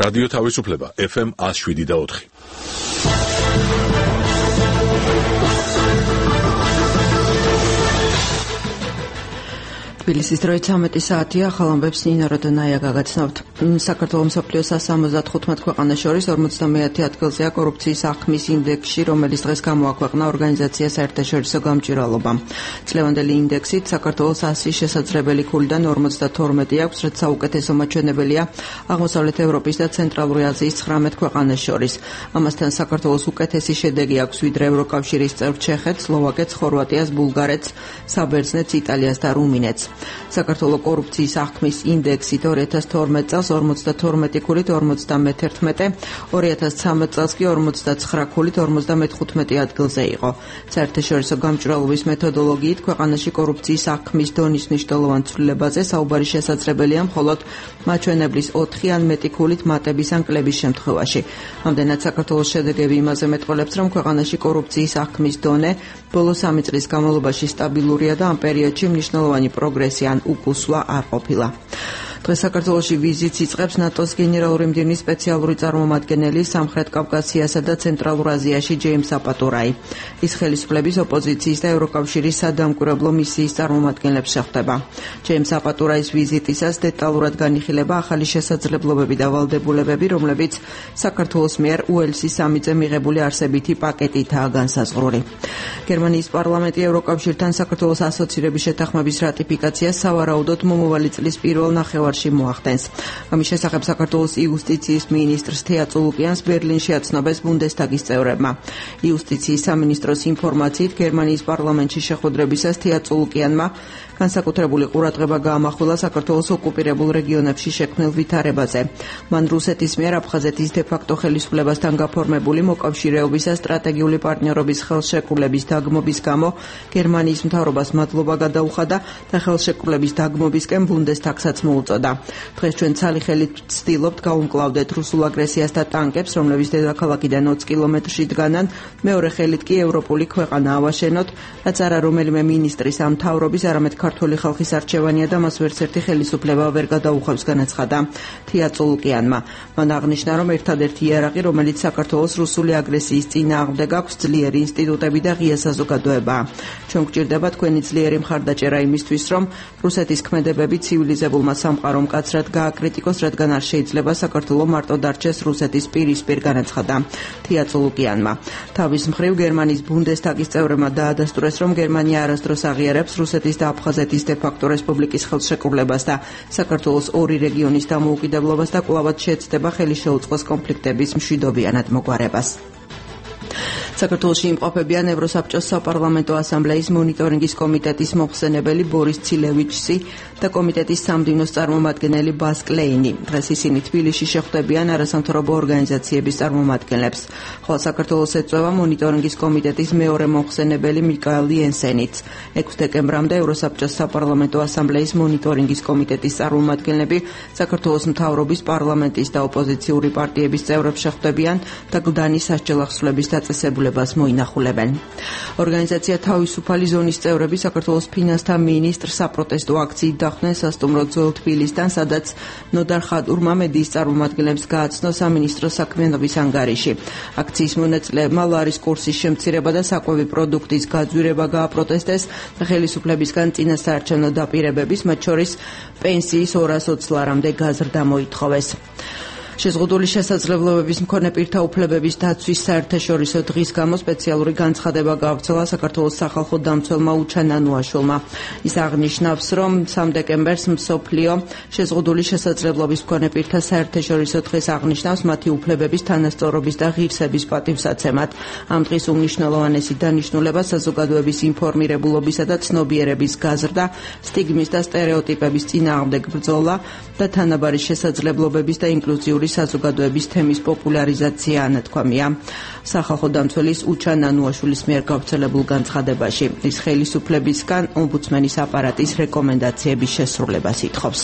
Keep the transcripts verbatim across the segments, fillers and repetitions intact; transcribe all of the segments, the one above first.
რადიო თავისუფლება ეფ ემ one oh seven და four. თბილისის დროით ცამეტი საათია, ახალ ამბებს ნინო როდონაია გაგაცნობთ. საქართველოს მსოფლიოს სამოცდათხუთმეტ ქვეყანას შორის ორმოცდამეათე ადგილზეა კორუფციის აღქმის ინდექსში, რომელიც დღეს გამოაქვეყნა ორგანიზაცია საერთაშორისო გამჭვირვალობამ. წლევანდელი ინდექსით საქართველოს ასი შესაძლებელი ქულიდან ორმოცდათორმეტი აქვს, რაც საუკეთესო მაჩვენებელია აღმოსავლეთ ევროპის და ცენტრალური აზიის ცხრამეტ ქვეყანას შორის. ამასთან საქართველოს უკეთესი შედეგი აქვს ვიდრე ევროკავშირის წევრ ჩეხეთს, სლოვაკეთს, ხორვატიას, ბულგარეთს, საბერძნეთს, იტალიას და რუმინეთს. საქართველოს კორუფციის აღქმის ინდექსით ორი ათას თორმეტ წელს ორმოცდათორმეტი ქულით ორმოცდამეთერთმეტე, ორი ათას ცხრამეტ წელს კი ორმოცდაცხრა ქულით ორმოცდამეთხუთმეტე ადგილზე იყო. საერთაშორისო გამჭვირვალობის მეთოდოლოგიით ქვეყანაში კორუფციის აღქმის დონის მნიშვნელოვან ცვლილებაზე საუბარი შესაძლებელია მხოლოდ მაჩვენებლის ოთხი ან მეტი ქულით მატების ან კლების შემთხვევაში. ამდენად საქართველოს შედეგები იმაზე მეტყველებს, რომ ქვეყანაში კორუფციის აღქმის დონე ბოლო სამი წლის განმავლობაში სტაბილურია და ამ პერიოდში მნიშვნელოვანი პროგრესი ან უკუსვლა არ ყოფილა. დღეს საქართველოში ვიზიტს იწყებს ნატოს გენერალური მდივნის სპეციალური წარმომადგენელი სამხრეთ კავკასიასა და ცენტრალურ აზიაში ჯეიმს აპატურაი. ის ხელისუფლების ოპოზიციის და ევროკავშირის სადამკვირვებლო მისიის წარმომადგენლებს შეხვდება. ჯეიმს აპატურაის ვიზიტისას დეტალურად განიხილება ახალი შესაძლებლობები და ვალდებულებები, რომლებიც საქართველოს მიერ უელსის სამიტზე მიღებული არსებითი პაკეტითაა განსაზღვრული. გერმანიის პარლამენტი ევროკავშირთან საქართველოს ასოცირების შეთანხმების რატიფიკაციას სავარაუდოდ მომავალი წლის პირველ ნახევარში მოახდენს. ამის შესახებ საქართველოს იუსტიციის მინისტრს თეა წულუკიანს ბერლინში აცნობეს ბუნდესტაგის წევრებმა. იუსტიციის სამინისტროს ინფორმაციით გერმანიის პარლამენტში შეხვედრებისას თეა წულუკიანმა განსაკუთრებული ყურადღება გაამახვილა საქართველოს ოკუპირებულ რეგიონებში შექმნილ ვითარებაზე. მან რუსეთის მიერ აფხაზეთის დე-ფაქტო ხელისუფლებასთან გაფორმებული მოკავშირეობისა სტრატეგიული პარტნიორობის ხელშეკრულების დაგმობის გამო გერმანიის მთავრობას მადლობა გადაუხადა და ხელშეკრულების დაგმობისკენ ბუნდესტაგსაც მოუწოდა. დღეს ჩვენ ცალი ხელით ვცდილობთ გავუმკლავდეთ რუსულ აგრესიას და ტანკებს, რომლებიც დედაქალაქიდან ოცი კილომეტრში დგანან, მეორე ხელით კი ევროპული ქვეყანა ავაშენოთ, რაც არა რომელიმე მინისტრის ამ მთავრობის, არამედ ქართული ხალხის არჩევანია და მას ვერც ერთი ხელისუფლება ვერ გადაუხევს, განაცხადა თეა წულუკიანმა. მან აღნიშნა, რომ ერთადერთი იარაღი, რომელიც საქართველოს რუსული აგრესიის წინააღმდეგ აქვს, ძლიერი ინსტიტუტები და ღია საზოგადოებაა. ჩვენ გვჭირდება თქვენი ძლიერი მხარდაჭერა იმისთვის, რომ რუსეთის ქმედებები ცივილიზებულმა სამყარომ კაცრად გააკრიტიკოს, რადგან არ შეიძლება საქართველოს მარტო დარჩეს რუსეთის პირისპირ, განაცხადა თეა წულუკიანმა. თავის მხრივ გერმანიის ბუნდესტაგის წევრებმა დაადასტურეს, რომ გერმანია არასდროს აღიარებს რუსეთის და აფხაზეთის დე-ფაქტო რესპუბლიკის ხელშეკრულებას და საქართველოს ორი რეგიონის დამოუკიდებლობას და კვლავად შეეცდება ხელი შეუწყოს კონფლიქტების მშვიდობიანად მოგვარებას. საქართველოში იმყოფებიან ევროსაბჭოს საპარლამენტო ასამბლეის მონიტორინგის კომიტეტის მოხსენებელი ბორის ცილევიჩსი და კომიტეტის სამდივნოს წარმომადგენელი ბას კლეინი. დღეს ისინი თბილისში შეხვდებიან არასამთავრობო ორგანიზაციების წარმომადგენლებს. ხოლო საქართველოს ეწვევა მონიტორინგის კომიტეტის მეორე მოხსენებელი მიკაელ იენსენიც. ექვსი დეკემბრამდე ევროსაბჭოს საპარლამენტო ასამბლეის მონიტორინგის კომიტეტის წარმომადგენლები საქართველოს მთავრობის, პარლამენტის და ოპოზიციური პარტიების წევრებს შეხვდებიან და გლდანის სასჯელახსნების დაწესებულებას მოინახულებენ. ორგანიზაცია თავისუფალი ზონის წევრები საქართველოს ფინანსთა მინისტრს საპროტესტო აქციით დახვდნენ სასტუმრო ძველ თბილისთან, სადაც ნოდარ ხადურმა მედიის წარმომადგენლებს გააცნო სამინისტროს საქმიანობის ანგარიში. აქციის მონაწილეებმა ლარის კურსის შემცირება და საკვები პროდუქტის გაძვირება გააპროტესტეს და ხელისუფლებისგან წინასაარჩევნო დაპირებების, მათ შორის პენსიის ორას ოცი ლარამდე გაზრდა მოითხოვეს. შეზღუდული შესაძლებლობების მქონე პირთა უფლებების დაცვის საერთაშორისო დღის გამო სპეციალური განცხადება გაავრცელა საქართველოს სახალხო დამცველმა უჩა ნანუაშვილმა. ის აღნიშნავს, რომ სამი დეკემბერს მსოფლიო შეზღუდული შესაძლებლობის მქონე პირთა საერთაშორისო დღეს აღნიშნავს მათი უფლებების თანასწორობის და ღირსების პატივსაცემად. ამ დღის უმნიშვნელოვანესი დანიშნულება საზოგადოების ინფორმირებულობისა და ცნობიერების გაზრდა, სტიგმის და სტერეოტიპების წინააღმდეგ ბრძოლა და თანაბარი შესაძლებლობების და ინკლუზიური საზოგადოების თემის პოპულარიზაცია ანათქვამია. სახალხო დამცველის უჩა ნანუაშვილის მიერ გავრცელებულ განცხადებაში ის ხელისუფლებისგან ომბუდსმენის აპარატის რეკომენდაციების შესრულებას ითხოვს.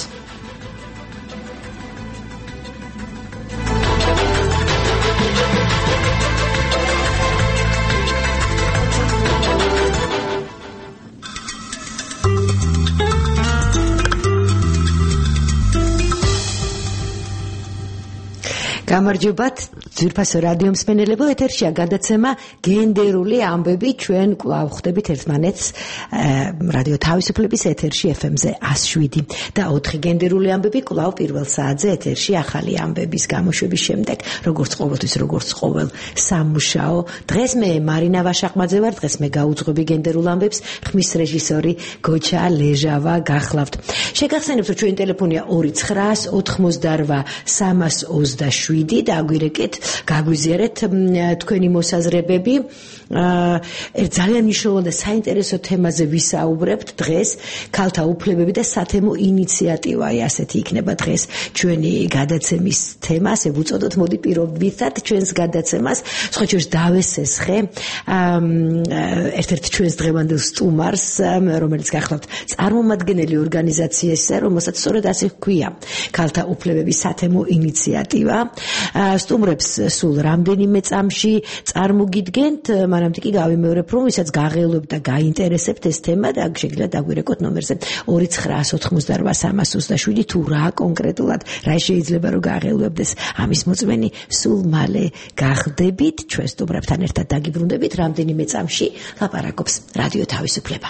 გამარჯობათ ძვირფასო რადიო მსმენელებო, ეთერშია გადაცემა გენდერული ამბები. ჩვენ კვლავ ხვდებით ერთმანეთს რადიო თავისუფლების ეთერში ეფ ემ-ზე ას შვიდი და ოთხი გენდერული ამბები კვლავ პირველ საათზე ეთერში ახალი ამბების გამოშვების შემდეგ, როგორც ყოველთვის, როგორც ყოველ სამუშაო. დღეს მე მარინა ვაშაყმაძე ვარ, დღეს მე გაუძღვები გენდერულ ამბებს, ხმის რეჟისორი გოჩა ლეჟავა გახლავთ. შეგახსენებთ, რომ ჩვენი ტელეფონია ორი ცხრაას ოთხმოცდარვა სამას ოცდაშვიდი და აგვირეკეთ, გაგვიზიარეთ თქვენი მოსაზრებები. ერთ ძალიან მნიშვნელოვან და საინტერესო თემაზე ვისაუბრებთ დღეს, ქალთა უფლებები და სათემო ინიციატივა, ასეთი იქნება დღეს ჩვენი გადაცემის თემა, ასე ვუწოდოთ, მოდი პირობითად ჩვენს გადაცემას, სხვა შორის დავესესხე ერთ-ერთ ჩვენს დღევანდელ სტუმარს, რომელიც გახლავთ წარმომადგენელი ორგანიზაციისა, რომელსაც სწორედ ასე ჰქვია ქალთა უფლებების სათემო ინიციატივა. სტუმრებს სულ რამდენიმე წამში წარმოგიდგენთ, მანამდე კი გავიმეორებ, რომ ვისაც გაღელვებთ და გაინტერესებთ ეს თემა და შეგიძლიათ დაგვირეკოთ ნომერზე ორი ცხრაას ოთხმოცდარვა სამას ოცდაშვიდი, თუ რა კონკრეტულად რა შეიძლება რომ გაღელვებდეს, ამის მოწმენი სულ მალე გახდებით. ჩვენ სტუმრებთან ერთად დაგიბრუნდებით, რამდენიმე წამში ლაპარაკობს რადიო თავისუფლება.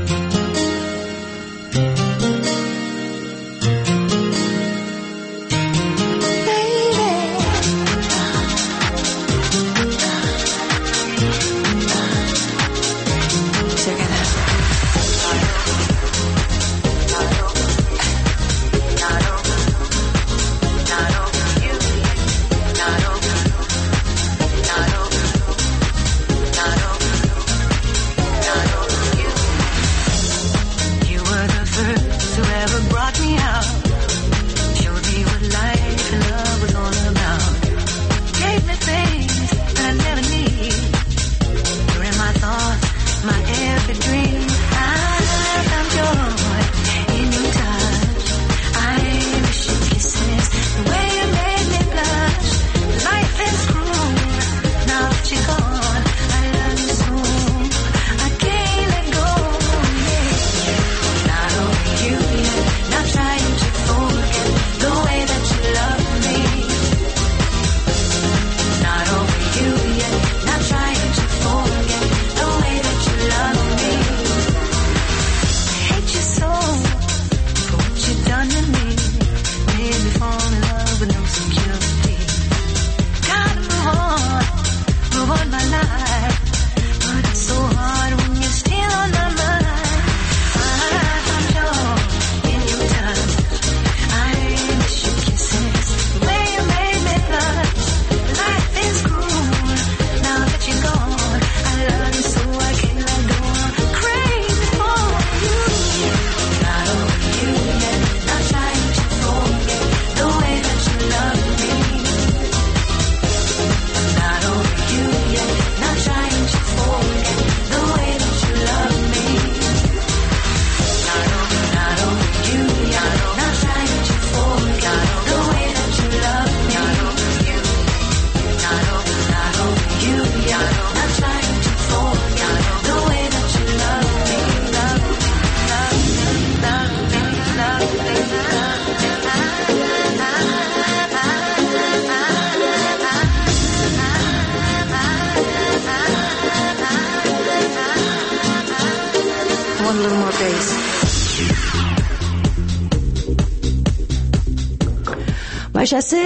ასე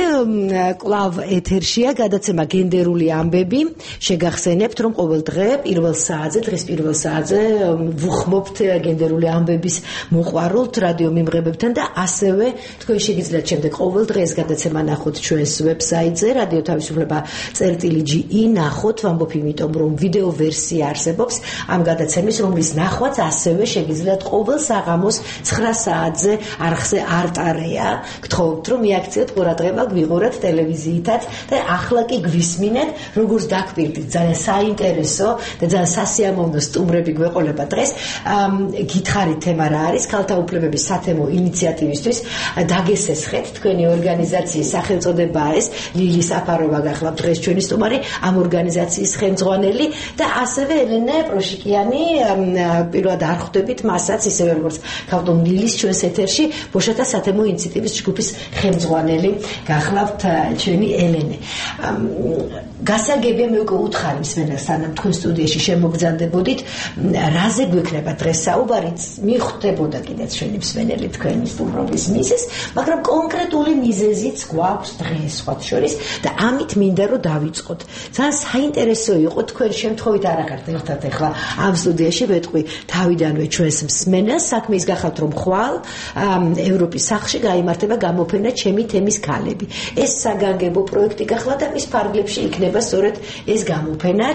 კვლავ ეთერშია გადაცემა გენდერული ამბები. შეგახსენებთ, რომ ყოველ დღე პირველ საათზე, დღეს პირველ საათზე ვუხმობთ გენდერული ამბების მოყვარულთ რადიო მიმღებებთან და ასევე თქვენ შეგიძლიათ შემდეგ ყოველ დღე ეს გადაცემა ნახოთ ჩვენს ვებსაიტზე რადიო თავისუფლება წერტილი ჯი ი ნახოთ, ვამბობ იმიტომ, რომ ვიდეო ვერსია არსებობს ამ გადაცემის, რომლის ნახვაც ასევე შეგიძლიათ ყოველ საღამოს ცხრა საათზე არხზე არტარეა. გთხოვთ, რომ მიაქციოთ ყურადღება, გვიღურათ ტელევიზიითაც და ახლა კი გვისმინეთ, როგორც დაგპირდით, ძალიან საინტერესო და ძალიან სასიამოვნო სტუმრები გვეყოლება დღეს. გითხარით თემა რა არის? ქალთა უფლებების სათემო ინიციატივისთვის დაგესესხეთ თქვენი ორგანიზაციის სახელწოდება ეს. ლილი საფაროვა გახლავთ დღეს ჩვენი სტუმარი, ამ ორგანიზაციის ხელმძღვანელი და ასევე ელენე პროშიკიანი, პირველად არ ხვდებით მასაც, ისევე როგორც ქალთა ლილის ჩვენს ეთერში, ბოშათა სათემო ინიციატივის ჯგუფის ხელმძღვანელი. გახლავთ ჩვენი ელენე. გასაგებია მე უკვე უთხარი მსმენელს სანამ თქვენ სტუდიაში შემოგზანდებოდით, რაზე გვექნება დღეს საუბარი, მიხვდებოდა კიდეც ჩვენი მსმენელი თქვენი სტუმრობის მიზეზს, მაგრამ კონკრეტული მიზეზიც გვაქვს დღეს სხვა შორის და ამით მინდა რომ დავიწყოთ. ძალიან საინტერესო იყო თქვენ შემთხვევით არ აღართ ერთად ახლა ამ სტუდიაში ვეთყვი თავიდანვე ჩვენს მსმენელს საქმის გახავთ რომ ხვალ ევროპის სახლში გაიმართება გამოფენა ჩემი თემის ქალები. ეს საგანგებო პროექტი გახლა და მის ფარგლებში იქნება სწორედ ეს გამოფენაც.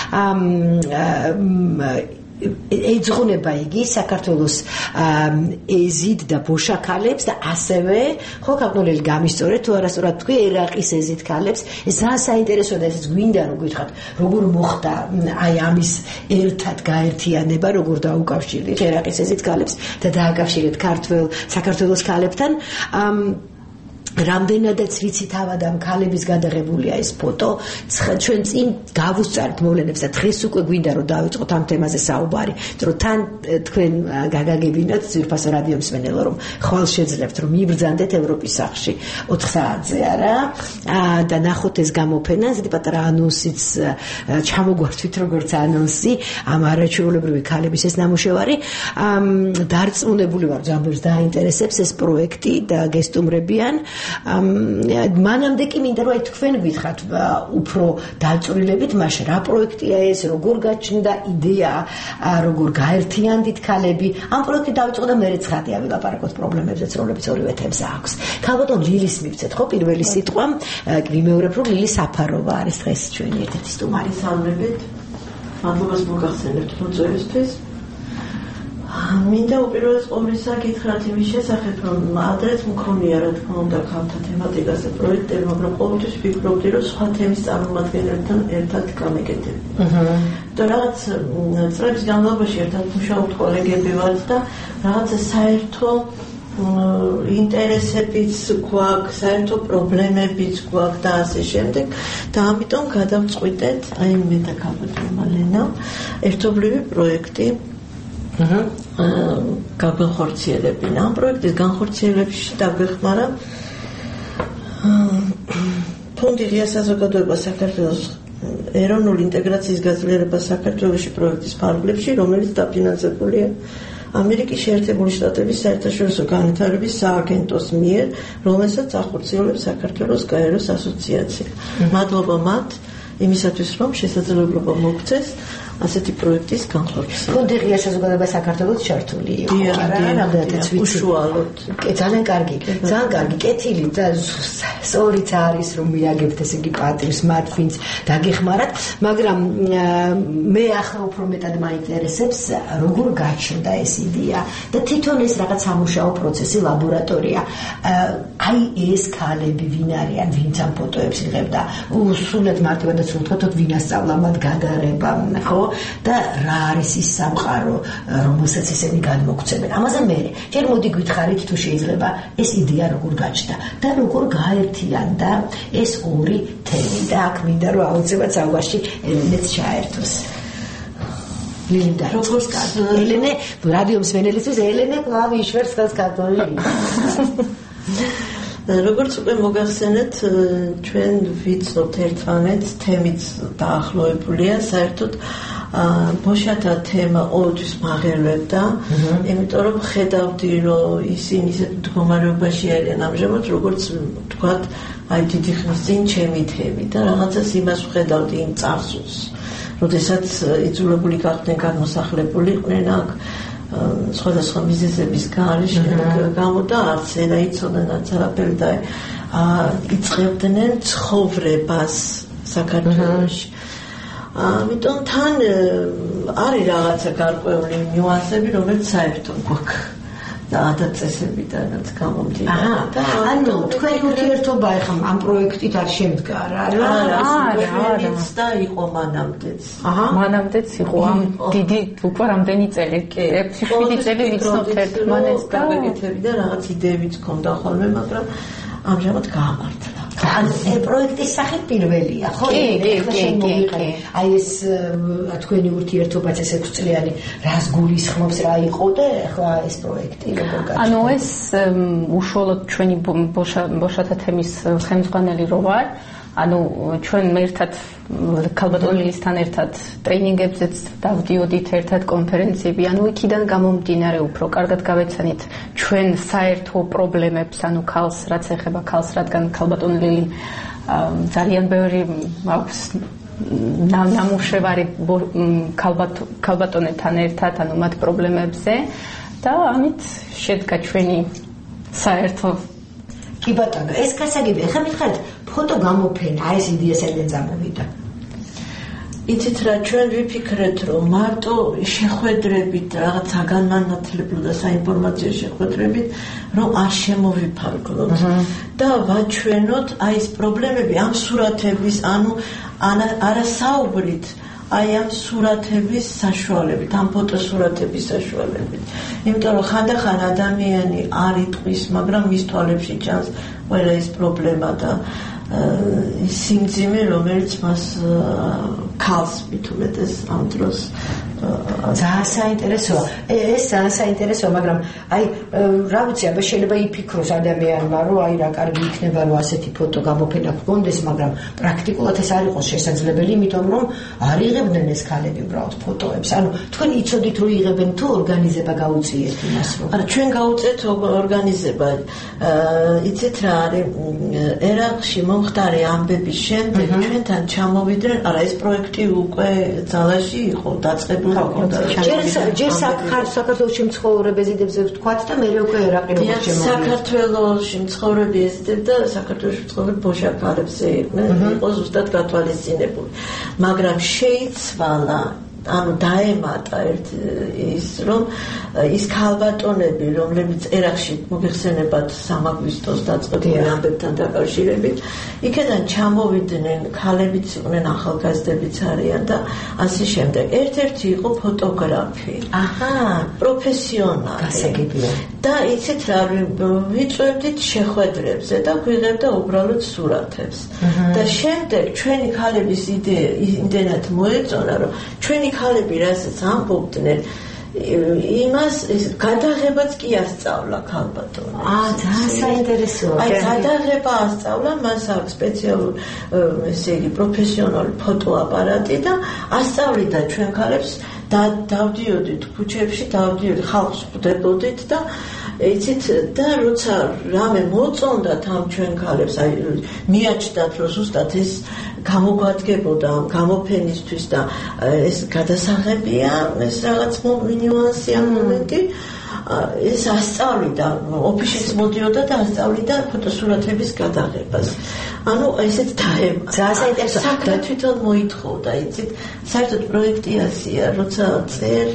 ეძღვნება იგი საქართველოს ეზიდ და ბოშა ქალებს და ასევე ხო ქალგონელი გამისწორეთ თუ არასწორად თქვი ერაყის ეზიდ ქალებს. ეს ძალიან საინტერესოა და ესეც გვინდა რომ გითხრათ როგორ მოხდა აი ამის ერთად გაერთიანება, როგორ დაუკავშირდით ერაყის ეზიდ ქალებს და დააკავშირეთ ქართველ საქართველოს ქალებთან. რამდენადაც ვიცით ავად ამ ქალების გადაღებულია ეს ფოტო, ჩვენ წინ გავუსწართ მოვლენებს და დღეს უკვე გვინდა რომ დავიწყოთ ამ თემაზე საუბარი, რომ თან თქვენ გაგაგებინოთ ძვირფასო რადიო მსმენელო, რომ ხვალ შეძლებთ რომ მიბრძანდეთ ევროპის სახლში ოთხ საათზე არა და ნახოთ ეს გამოფენა, ზედი პატარა ანონსიც ჩამოგვართვით როგორც ანონსი ამ არაჩვეულებრივი ქალების ეს ნამუშევარი. დარწმუნებული ვარ ძალიან დაინტერესებს ეს პროექტი და გესტუმრებიან. მანამდე კი მინდა რომ აი თქვენ გითხრათ უფრო დაწვრილებით მაშინ რა პროექტია ეს, როგორ გაჩნდა იდეა, როგორ გაერთიანდით ქალები. ამ პროექტი დავიწყო და მერე ცხადია ვილაპარაკოთ პრობლემებზეც, რომლებიც ორივე თემს აქვს. ქალბატონ ლილის მივცეთ ხო პირველი სიტყვა, ვიმეორებ რომ ლილის საფაროვა არის დღეს ჩვენი ერთ-ერთი სტუმარი. სამრებით მადლობას მოგახსენებთ მოწვევისთვის. მინდა უპირველეს ყოვლისა გითხრათ იმის შესახებ, რომ ადრეც მქონია რა თქმა უნდა ქალთა თემატიკაზე პროექტები, მაგრამ ყოველთვის ვფიქრობდი, რომ სხვა თემის წარმომადგენლებთან ერთად გამეკეთებ. და რაღაც წლების განმავლობაში ერთად მუშაობთ კოლეგები ვართ და რაღაცა საერთო ინტერესებიც გვაქვს, საერთო პრობლემებიც გვაქვს და ასე შემდეგ და ამიტომ გადავწყვიტეთ, აი მე და ქალბატონმა ლენამ ერთობლივი პროექტი გაგვეხორციელებინა. ამ პროექტის განხორციელებში დაგვეხმარა ფონდი ღია საზოგადოება საქართველოს ეროვნული ინტეგრაციის გაძლიერება საქართველოში პროექტის ფარგლებში, რომელიც დაფინანსებულია ამერიკის შეერთებული შტატების საერთაშორისო განვითარების სააგენტოს მიერ, რომელსაც ახორციელებს საქართველოს გაეროს ასოციაცია. მადლობა მათ იმისათვის, რომ შესაძლებლობა მოგცეს ასეთი პროექტის განხორციელება. ფონდი ღია საზოგადოება საქართველოს ჩართული იყო. არა, რამდენადაც ვიცი. უშუალოდ. ძალიან კარგი, ძალიან კარგი კეთილი და სწორიც არის რომ მიაგებთ ესე იგი პატრის მათ ვინც დაგეხმარათ, მაგრამ მე ახლა უფრო მეტად მაინტერესებს როგორ გაჩნდა ეს იდეა და თვითონ ეს რაღაც სამუშაო პროცესი, ლაბორატორია. აი ეს ქალები ვინ არიან, ვინც ამ ფოტოებს იღებდა, სულად მარტივადაც ვთქვათ, ვინ ასწავლა მათ გადარება, ხო? და რა არის ის სამყარო, რომელსაც ისინი გადმოგცემენ. ამაზე მე ჯერ მოდი გითხარით თუ შეიძლება ეს იდეა როგორ გაჩნდა და როგორ გაერთიანდა ეს ორი თემი და აქ მინდა რომ აუცილებლად საუბარში ელენეც ჩაერთოს. ლინდა როგორც კარგი. ელენე რადიო მსმენელისთვის ელენე კლავ იშვერს ხელს ქართველი. როგორც უკვე მოგახსენეთ, ჩვენ ვიცნობთ ერთმანეთს, თემიც დაახლოებულია, საერთოდ ბოშათა თემა ყოველთვის მაღერვებდა, იმიტომ რომ ხედავდი, რომ ისინი ისეთ მდგომარეობაში არიან ამჟამად, როგორც თქვათ, აი დიდი ხნის წინ ჩემი თემი და რაღაცას იმას ვხედავდი იმ წარსულს, როდესაც იძულებული გახდნენ გადმოსახლებულიყვნენ აქ სხვადასხვა მიზეზების გამო და არც ენა იცოდნენ, არც არაფერი და იწყებდნენ ცხოვრებას საქართველოში. ამიტომ თან არის რაღაცა გარკვეული ნიუანსები, რომელიც საერთოდ გვაქვს და ადაწესებიდანაც გამომდინარე. ანუ თქვენი ურთიერთობა ახლა ამ პროექტით არ შემდგა რა? არა, არა. და იყო მანამდეც. აჰა, მანამდეც იყო ამ დიდი უკვე რამდენი წელი? ექვსი შვიდი წელი ვიცნობთ ერთმანეთს და გაგეკეთებდა რაღაც იდეებიც ჰქონდა ხოლმე, მაგრამ ამჟამად გაამართლა. ან პროექტის სახით პირველია, ხო? კი, კი, კი. აი ეს თქვენი ურთიერთობაც ეს ექვსი წლიანი რას გულისხმობს, რა იყო და ახლა ეს პროექტი როგორ გაჩნდა? ანუ ეს უშუალოდ ჩვენი ბოშათა თემის ხელმძღვანელი რო ვარ, ანუ ჩვენ მე ერთად ქალბატონიისთან ერთად ტრეინინგებზეც დავდიოდით ერთად კონფერენციები, ანუ იქიდან გამომდინარე უფრო კარგად გავეცანით ჩვენ საერთო პრობლემებს, ანუ ქალს რაც ეხება ქალს, რადგან ქალბატონილი ძალიან ბევრი აქვს ნამუშევარი ქალბატონებთან ერთად, ანუ მათ პრობლემებზე და ამით შედგა ჩვენი საერთო. კი ბატონო, ეს გასაგებია. ახლა მითხარით ფოტო გამოფენა, აი ეს იდეა საიდან წამოვიდა? იცით რა, ჩვენ ვიფიქრეთ, რომ მარტო შეხვედრებით, რაღაც საგანმანათლებლო და საინფორმაციო შეხვედრებით, რომ არ შემოვიფარგლოთ და ვაჩვენოთ აი ეს პრობლემები ამ სურათების, ანუ არასაუბრით აი ამ სურათების საშუალებით, ამ ფოტოსურათების საშუალებით. იმიტომ რომ ხანდახან ადამიანი არ იტყვის, მაგრამ მის თვალებში ჩანს ყველა ეს პრობლემა და სიმძიმე, რომელიც მას ქალს მით უმეტეს ამ დროს ძალიან საინტერესოა. ეს ძალიან საინტერესოა, მაგრამ აი რა ვიცი, აბა შეიძლება იფიქროს ადამიანმა, რომ აი რა კარგი იქნება, რომ ასეთი ფოტო გამოფენა გქონდეს, მაგრამ პრაქტიკულად ეს არ იყოს შესაძლებელი, იმიტომ რომ არ იღებდნენ ეს ქალები უბრალოდ ფოტოებს. ანუ თქვენ იცოდით, რომ იღებენ თუ ორგანიზება გაუწიეთ იმას, რომ არა, ჩვენ გაუწიეთ ორგანიზება. იცით რა არის, ერაყში მომხდარი ამბების შემდეგ ჩვენთან ჩამოვიდნენ, არა ეს პროექტი უკვე ძალაში იყო დაწყებული. ჯერ საქართველოში მცხოვრები ეზიდებს ვთქვათ და მე უკვე ერაყი როგორ შემოვიდა. საქართველოში მცხოვრები ეზიდებ და საქართველოში მცხოვრები ბოშაქალებზე იყო ზუსტად გათვალისწინებული. მაგრამ შეიცვალა ანუ დაემატა ერთ ის რომ ის ქალბატონები, რომლებიც ერაყში მოგეხსენებათ სამაგვისტოს დაწყებული ამბებთან დაკავშირებით, იქიდან ჩამოვიდნენ ქალებიც იყვნენ, ახალგაზრდებიც არიან და ასე შემდეგ. ერთ-ერთი იყო ფოტოგრაფი. აჰა, პროფესიონალი. გასაგებია. და იცით რა, ვიწვევდით შეხვედრებზე და გვიღებდა უბრალოდ სურათებს. და შემდეგ ჩვენი ქალების იდეა იმდენად მოეწონა, რომ ჩვენი ქალები რასაც ამბობდნენ, იმას გადაღებაც კი ასწავლა ქალბატონებს. აა, ძალიან საინტერესოა. აი, გადაღება ასწავლა, მას აქვს სპეციალური, ესე იგი, პროფესიონალი ფოტოაპარატი და ასწავლიდა ჩვენ ქალებს და დავდიოდით ქუჩებში, დავდიოდით ხალხს ხვდებოდით და იცით და როცა რამე მოწონდათ ამ ჩვენ ქალებს, აი მიაჩნდათ, რომ ზუსტად ეს გამოგვადგებოდა ამ გამოფენისთვის და ეს გადასაღებია, ეს რაღაც ნიუანსია მომენტი, ეს ასწავლიდა, ოფისშიც მოდიოდა და ასწავლიდა ფოტოსურათების გადაღებას. ანუ ესეც დაემატა. ძალიან საინტერესოა. საქმე თვითონ მოითხოვდა, იცით, საერთოდ პროექტი ასია, როცა წერ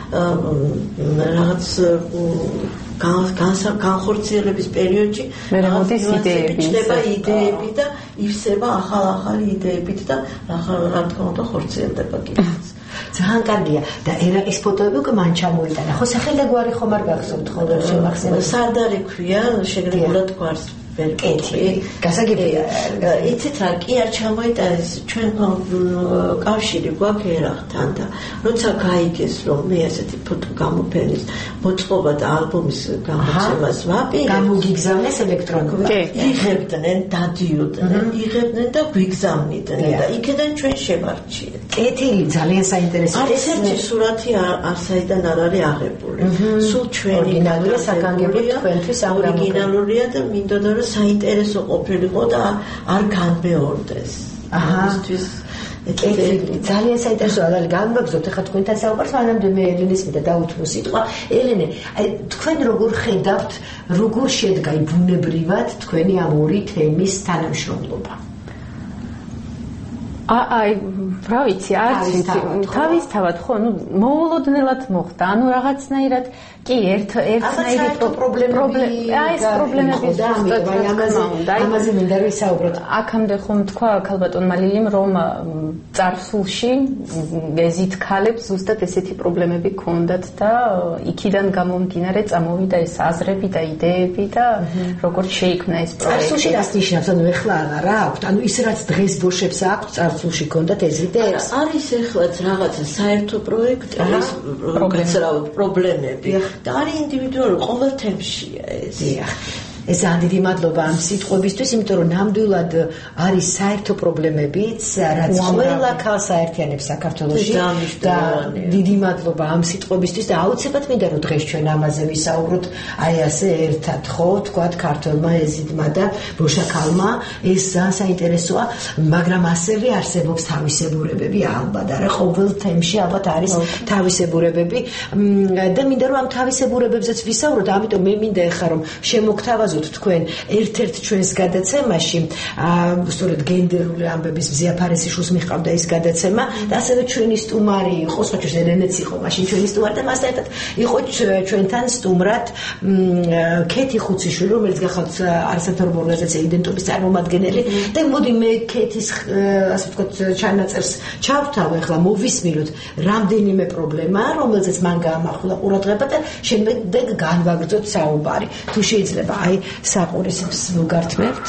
რაღაც განხორციელების პერიოდში მოდის იდეები, იწყება იდეები და ივსება ახალ-ახალი იდეებით და რა თქმა უნდა ხორციელდება კიდეც. ძალიან კარგია და ერაყის ფოტოები უკვე მან ჩამოიტანა. ხო, სახელი და გვარი ხომ არ გახსოვთ ხოლმე შემახსენებთ? სარდარი ქვია, შეგრებულად გვარს ვერ კეთი. გასაგებია. იცით რა, კი არ ჩამოიტანეს, ჩვენ კავშირი გვაქვს ერაყთან და როცა გაიგეს, რომ მე ასეთი ფოტო გამოფენის მოწყობა და ალბომის გამოცემას ვაპირებ, გამოგიგზავნეს ელექტრონულად. იღებდნენ, დადიოდნენ, იღებდნენ და გვიგზავნიდნენ და იქიდან ჩვენ შევარჩიეთ. კეთილი, ძალიან საინტერესოა. არის ერთი სურათი არსაიდან არ არის აღებული. სულ ჩვენი ორიგინალურია, საგანგებოდ თქვენთვის ამ ორიგინალურია და მინდოდა რომ საინტერესო ყოფილიყო და არ განმეორდეს. აჰა. კეთილი, ძალიან საინტერესოა. და განვაგზობთ ახლა თქვენთან საუბარს, მანამდე მე ელენეს მინდა დაუთმო სიტყვა. ელენე, აი თქვენ როგორ ხედავთ, როგორ შედგა ბუნებრივად თქვენი ამ ორი თემის თანამშრომლობა? აი რა ვიცი, არც ვიცი, თავისთავად ხო, ну, მოულოდნელად მოხდა, ანუ რაღაცნაირად კი ერთ ერთნაირი პრობლემები, აი ეს პრობლემები ზუსტად ამაზე ამაზე მინდა ვისაუბროთ. აქამდე ხომ თქვა ქალბატონმა ლილიმ, რომ წარსულში ეზით ქალებს ზუსტად ესეთი პრობლემები ჰქონდათ და იქიდან გამომდინარე წამოვიდა ეს აზრები და იდეები და როგორც შეიქმნა ეს პროექტი. წარსულში რას ნიშნავს? ანუ ეხლა აღარა აქვთ, ანუ ის რაც დღეს ბოშებს აქვს წარსულში ჰქონდათ ეზიდეებს. არის ეხლაც რაღაცა საერთო პროექტი, არის პრობლემები. და არის ინდივიდუალური ყოველ თემშია ეს. ეს ძალიან დიდი მადლობა ამ სიტყვებისთვის, იმიტომ რომ ნამდვილად არის საერთო პრობლემებიც, რაც ყველა ქალს აერთიანებს საქართველოში და დიდი მადლობა ამ სიტყვებისთვის და აუცილებლად მინდა რომ დღეს ჩვენ ამაზე ვისაუბროთ, აი ასე ერთად, ხო, თქვათ ქართველმა ეზიდმა და ბოშაქალმა, ეს ძალიან საინტერესოა, მაგრამ ასევე არსებობს თავისებურებები ალბათ, არა ყოველ თემში ალბათ არის თავისებურებები და მინდა რომ ამ თავისებურებებზეც ვისაუბროთ, ამიტომ მე მინდა ეხლა რომ შემოგთავაზოთ თქვენ ერთ-ერთ ჩვენს გადაცემაში, სწორედ გენდერული ამბების მზიაფარესიშვილს მიჰყავდა ეს გადაცემა და ასევე ჩვენი სტუმარი იყო, სხვა ჩვენ ერენეც იყო მაშინ ჩვენი სტუმარი და მასთან ერთად იყო ჩვენთან სტუმრად ქეთი ხუციშვილი, რომელიც გახავთ არასამთავრობო ორგანიზაცია იდენტობის წარმომადგენელი და მოდი მე ქეთის ასე ვთქვათ ჩანაწერს ჩავთავ ეხლა მოვისმინოთ რამდენიმე პრობლემა, რომელზეც მან გაამახვილა ყურადღება და შემდეგ განვაგრძოთ საუბარი. თუ შეიძლება აი საყურისს მოგართმევთ.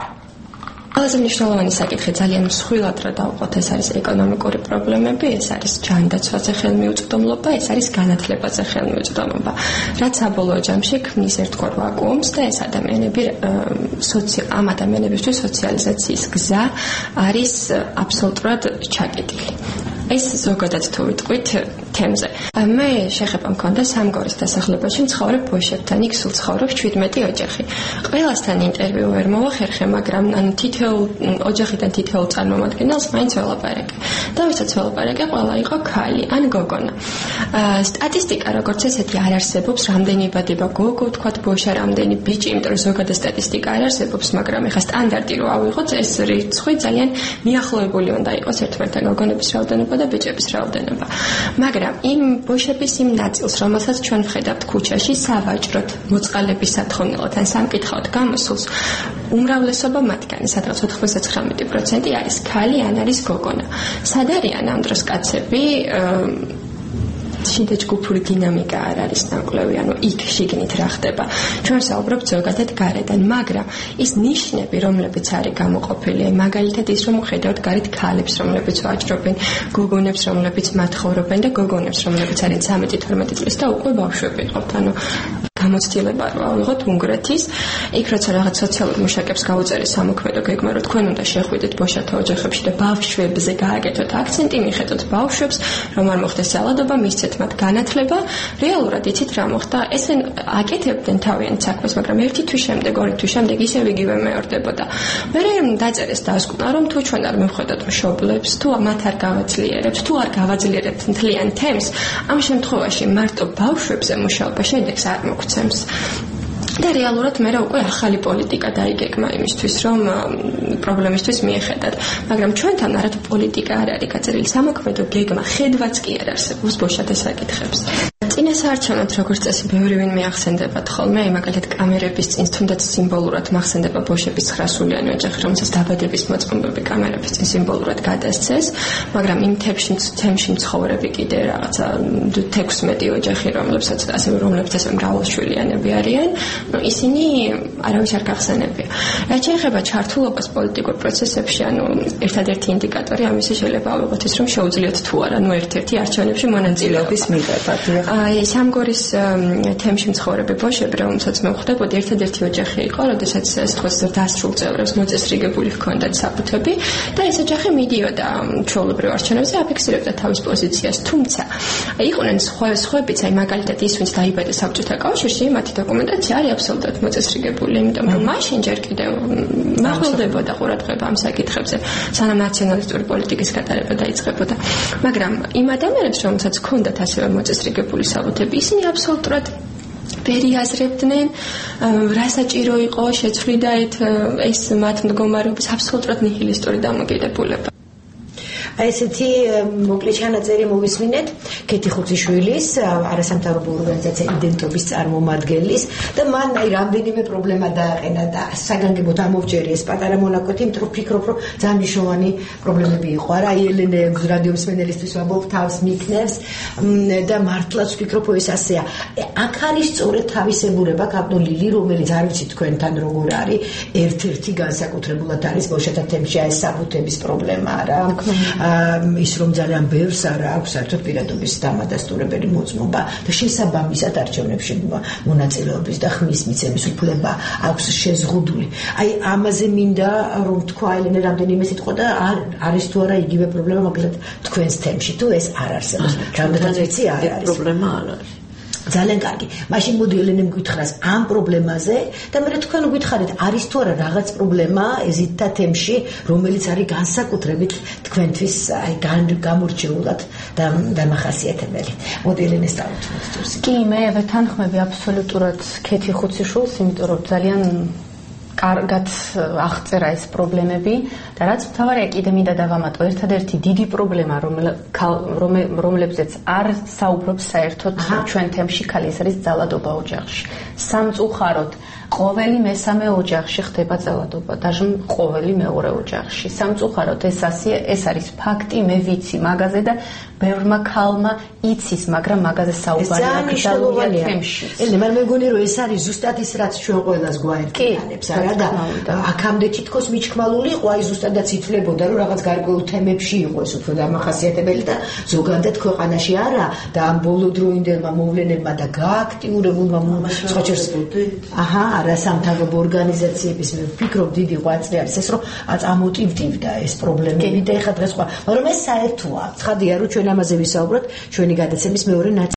ყველაზე მნიშვნელოვანი საკითხი ძალიან მსხვილად რა დავუყოთ, ეს არის ეკონომიკური პრობლემები, ეს არის ჯანდაცვაზე ხელმიუწვდომობა, ეს არის განათლებაზე ხელმიუწვდომობა. რაც საბოლოო ჯამში ქმნის ერთგვარ ვაკუუმს და ეს ადამიანები ამ ადამიანებისთვის სოციალიზაციის გზა არის აბსოლუტურად ჩაკეტილი. ეს ზოგადად თუ ვიტყვით თემზე. მე შეხება მქონდა სამგორის დასახლებაში მცხოვრებ ბოშებთან, იქ სულ ცხოვრობს შვიდმეტი ოჯახი. ყველასთან ინტერვიუ ვერ მოვახერხე, მაგრამ ანუ თითოეულ ოჯახიდან თითოეულ წარმომადგენელს მაინც ველაპარაკე. და ვისაც ველაპარაკე, ყველა იყო ქალი ან გოგონა. სტატისტიკა როგორც ესეთი არ არსებობს, რამდენი იბადება გოგო, თქვათ ბოშა, რამდენი ბიჭი, იმიტომ რომ ზოგადად სტატისტიკა არ არსებობს, მაგრამ ეხა სტანდარტი რო ავიღოთ, ეს რიცხვი ძალიან მიახლოებული უნდა იყოს ერთმანეთთან, გოგონების რაოდენობა და ბიჭების რაოდენობა. მაგრამ იმ ბოშების იმ ნაწილს, რომელსაც ჩვენ ვხედავთ ქუჩაში, სავაჭროდ, მოწყალების სათხოვნელად ან სამკითხავთ გამოსულს, უმრავლესობა მათგანი, სადღაც ოთხმოცდათვრამეტი პროცენტი არის ქალი ან არის გოგონა. სად არიან ამ დროს კაცები? შიდა ჯგუფური დინამიკა არ არის ნაკლები, ანუ იქ შიგნით რა ხდება. ჩვენ საუბრობთ ზოგადად გარედან, მაგრამ ის ნიშნები, რომლებიც არის გამოყოფილი, მაგალითად ის რომ ხედავთ გარეთ ქალებს, რომლებიც ვაჭრობენ, გოგონებს, რომლებიც მათხოვრობენ და გოგონებს, რომლებიც არიან ცამეტი თორმეტი წლის და უკვე ბავშვები ყავთ, ანუ გამოცდილება რო ავიღოთ უნგრეთის, იქ როცა რაღაც სოციალურ მუშაკებს გაუწერე სამოქმედო გეგმა, რომ თქვენ უნდა შეხვიდეთ ბოშათა ოჯახებში და ბავშვებზე გააკეთოთ აქცენტი, მიხედოთ ბავშვებს, რომ არ მოხდეს ძალადობა, მისცეთ მათ განათლება. რეალურად იცით რა მოხდა? ესენ აკეთებდნენ თავიანთ საქმეს, მაგრამ ერთი თვის შემდეგ, ორი თვის შემდეგ ისევ იგივე მეორდებოდა. მე დაწერეს დასკვნა, რომ თუ ჩვენ არ მივხვდეთ მშობლებს, თუ მათ არ გავაძლიერებთ, თუ არ გავაძლიერებთ მთლიან თემს, ამ შემთხვევაში მარტო ბავშვებზე მუშაობა შედეგს არ მოგვცემს. და რეალურად მე რა უკვე ახალი პოლიტიკა დაიგეგმა იმისთვის, რომ პრობლემისთვის მიეხედათ. მაგრამ ჩვენთან არათუ პოლიტიკა არ არის გაწერილი, სამოქმედო გეგმა, ხედვაც კი არ არსებობს ბოშათა საკითხებს. წინასაარჩევნოდ როგორც წესი ბევრი ვინ მიახსენდებათ ხოლმე, მაგალითად კამერების წინ თუნდაც სიმბოლურად მახსენდება ბოშების ცხრასულიანი ოჯახი, რომელსაც დაბადების მოწმობები კამერების წინ სიმბოლურად გადასცეს, მაგრამ იმ თემში თემში მცხოვრები კიდე რაღაცა თექვსმეტი ოჯახი, რომლებსაც ასევე რომლებიც ასევე მრავალშვილიანები არიან, ну ისინი არავის არ გახსენებია. რაც შეეხება ჩართულობას პოლიტიკურ პროცესებში, ანუ ერთადერთი ინდიკატორი ამისი შეიძლება ავიღოთ ის, რომ შეუძლიათ თუ არა, ну ერთ-ერთი არჩევნებში მონაწილეობის მიღება. აი სამგორის თემში მცხოვრები ბოშები, რომელსაც მე ვხვდებოდი, ერთადერთი ოჯახი იყო, როდესაც ეს თქოს დასრულ წევრებს მოწესრიგებული ჰქონდათ საფუთები და ეს ოჯახი მიდიოდა ჩვეულებრივ არჩევნებზე, აფიქსირებდა თავის პოზიციას, თუმცა იყვნენ სხვა სხვაებიც, აი მაგალითად ის, ვინც დაიბადა საბჭოთა კავშირში, მათი დოკუმენტაცია არის აბსოლუტურად მოწესრიგებული, იმიტომ რომ მაშინ ჯერ კიდევ მაღლდებოდა ყურადღება ამ საკითხებზე, სანამ ნაციონალისტური პოლიტიკის გატარება დაიწყებოდა. მაგრამ იმ ადამიანებს, რომელსაც ჰქონდათ ასევე მოწესრიგებული საბუთები, ისინი აბსოლუტურად ვერ იაზრებდნენ, რა საჭირო იყო შეცვლიდა ეს მათ მდგომარეობის აბსოლუტურად ნიჰილისტური დამოკიდებულება. აი ესეთი მოკლე ჩანაწერი მოვისმინეთ კეთი ხუციშვილის არასამთავრობო ორგანიზაცია იდენტობის წარმომადგენლის და მან აი რამდენიმე პრობლემა დააყენა და საგანგებოდ ამოვჭერი ეს პატარა მონაკვეთი, იმიტომ რომ ფიქრობ რომ ძალიან მნიშვნელოვანი პრობლემები იყო. არა აი ელენე რადიო მსმენელისთვის ვამბობ თავს მიქნევს და მართლაც ვფიქრობ ეს ასეა. აქ არის სწორედ თავისებურება კაპტოლილი, რომელიც არ ვიცი თქვენთან როგორ არის, ერთ-ერთი განსაკუთრებულად არის ბოშათა თემში ეს საბუთების პრობლემა რა. ის რომ ძალიან ბევრს არა აქვს საერთოდ პირადობის დამადასტურებელი მოწმობა და შესაბამისად არჩევნებში მონაწილეობის და ხმის მიცემის უფლება აქვს შეზღუდული. აი ამაზე მინდა რომ თქვა ელენე რამდენიმე სიტყვა და არის თუ არა იგივე პრობლემა მაგალითად თქვენს თემში თუ ეს არ არსებობს. რამდენად ვიცი არ არის პრობლემა არ არის. ძალიან კარგი. მაშინ მოდი ელენემ გითხრას ამ პრობლემაზე და მე თქვენ გითხარით არის თუ არა რაღაც პრობლემა ეზიტთა თემში, რომელიც არის განსაკუთრებით თქვენთვის აი გამორჩეულად და დამახასიათებელი. მოდი ელენეს დავუთმოთ. კი, მე ვეთანხმები აბსოლუტურად კეთი ხუციშვილს, იმიტომ რომ ძალიან კარგად აღწერა ეს პრობლემები და რაც მთავარია კიდე მინდა დავამატო ერთადერთი დიდი პრობლემა რომლებზეც არ საუბრობს საერთოდ ჩვენ თემში ხალი ეს არის ძალადობა ოჯახში. სამწუხაროდ ყოველი მესამე ოჯახში ხდება ძალადობა, даже ყოველი მეორე ოჯახში. სამწუხაროდ ეს ასია, ეს არის ფაქტი, მე ვიცი მაგაზე და ბევრმა ქალმა იცის, მაგრამ მაგაზე საუბარი აკრძალულია თემში. ელენე, მაგრამ მე მგონი რომ ეს არის ზუსტად ის რაც ჩვენ ყველას გვაერთიანებს, არა და აქამდე თითქოს მიჩქმალული იყო, აი ზუსტადაც ითვლებოდა რომ რაღაც გარკვეულ თემებში იყო ეს უფრო დამახასიათებელი და ზოგადად ქვეყანაში არა და ამ ბოლოდროინდელმა მოვლენებმა და გააქტიურებულმა სხვაჩერს აჰა არასამთავრობო ორგანიზაციების მე ვფიქრობ დიდი ღვაწლი არის ეს რომ აწამოტივტივდა ეს პრობლემები და ეხლა დღეს სხვა მაგრამ ეს საერთოა ცხადია რომ ჩვენ ამაზე ვისაუბროთ ჩვენი გადაცემის მეორე ნაწილი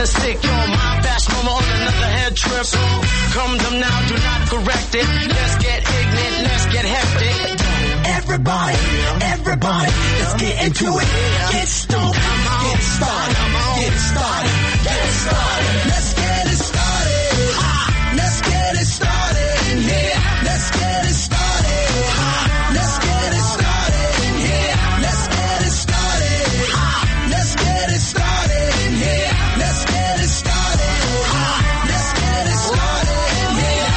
and sick. You're my fast mama on another head trip. So come them now, do not correct it. Let's get ignorant, let's get hectic. Everybody, everybody, let's get into it. Get stoked, get started, get started, get started. Let's get it started. Let's get it started in here. Let's get it started. Let's get it started in here. Let's get it started. Let's get it started in here. Let's get it started. Let's get it started in here.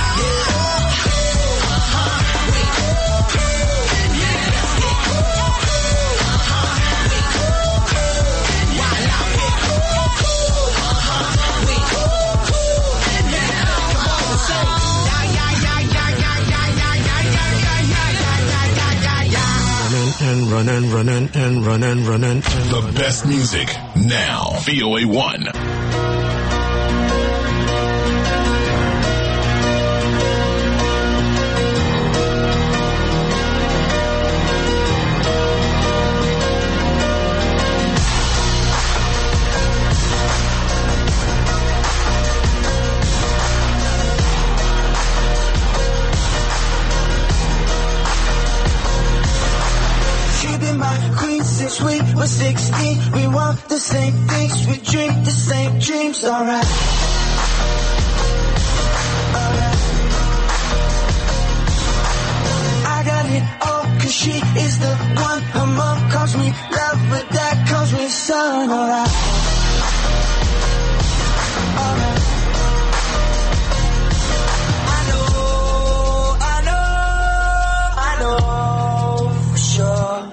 And running, running, and running, running. The best music now. V O A one. Since we were sixteen, we want the same things, we dream the same dreams, alright. Alright. I got it all, cause she is the one. Her mom calls me love, but dad calls me son, alright. Alright. I know, I know, I know for sure.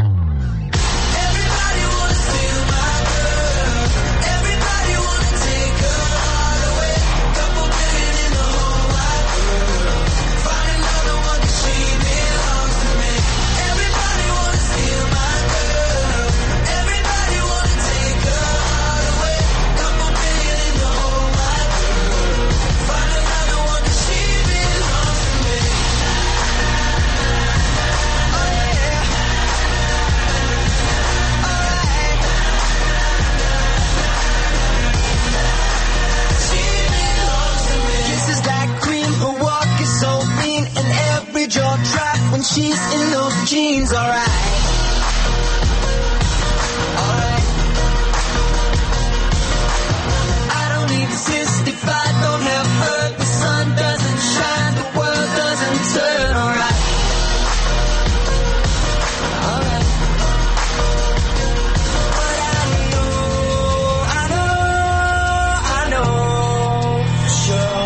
Jaw drop when she's in those jeans, alright. Alright. I don't exist if I don't have her. The sun doesn't shine, the world doesn't turn, alright. Alright. But I know, I know, I know for sure.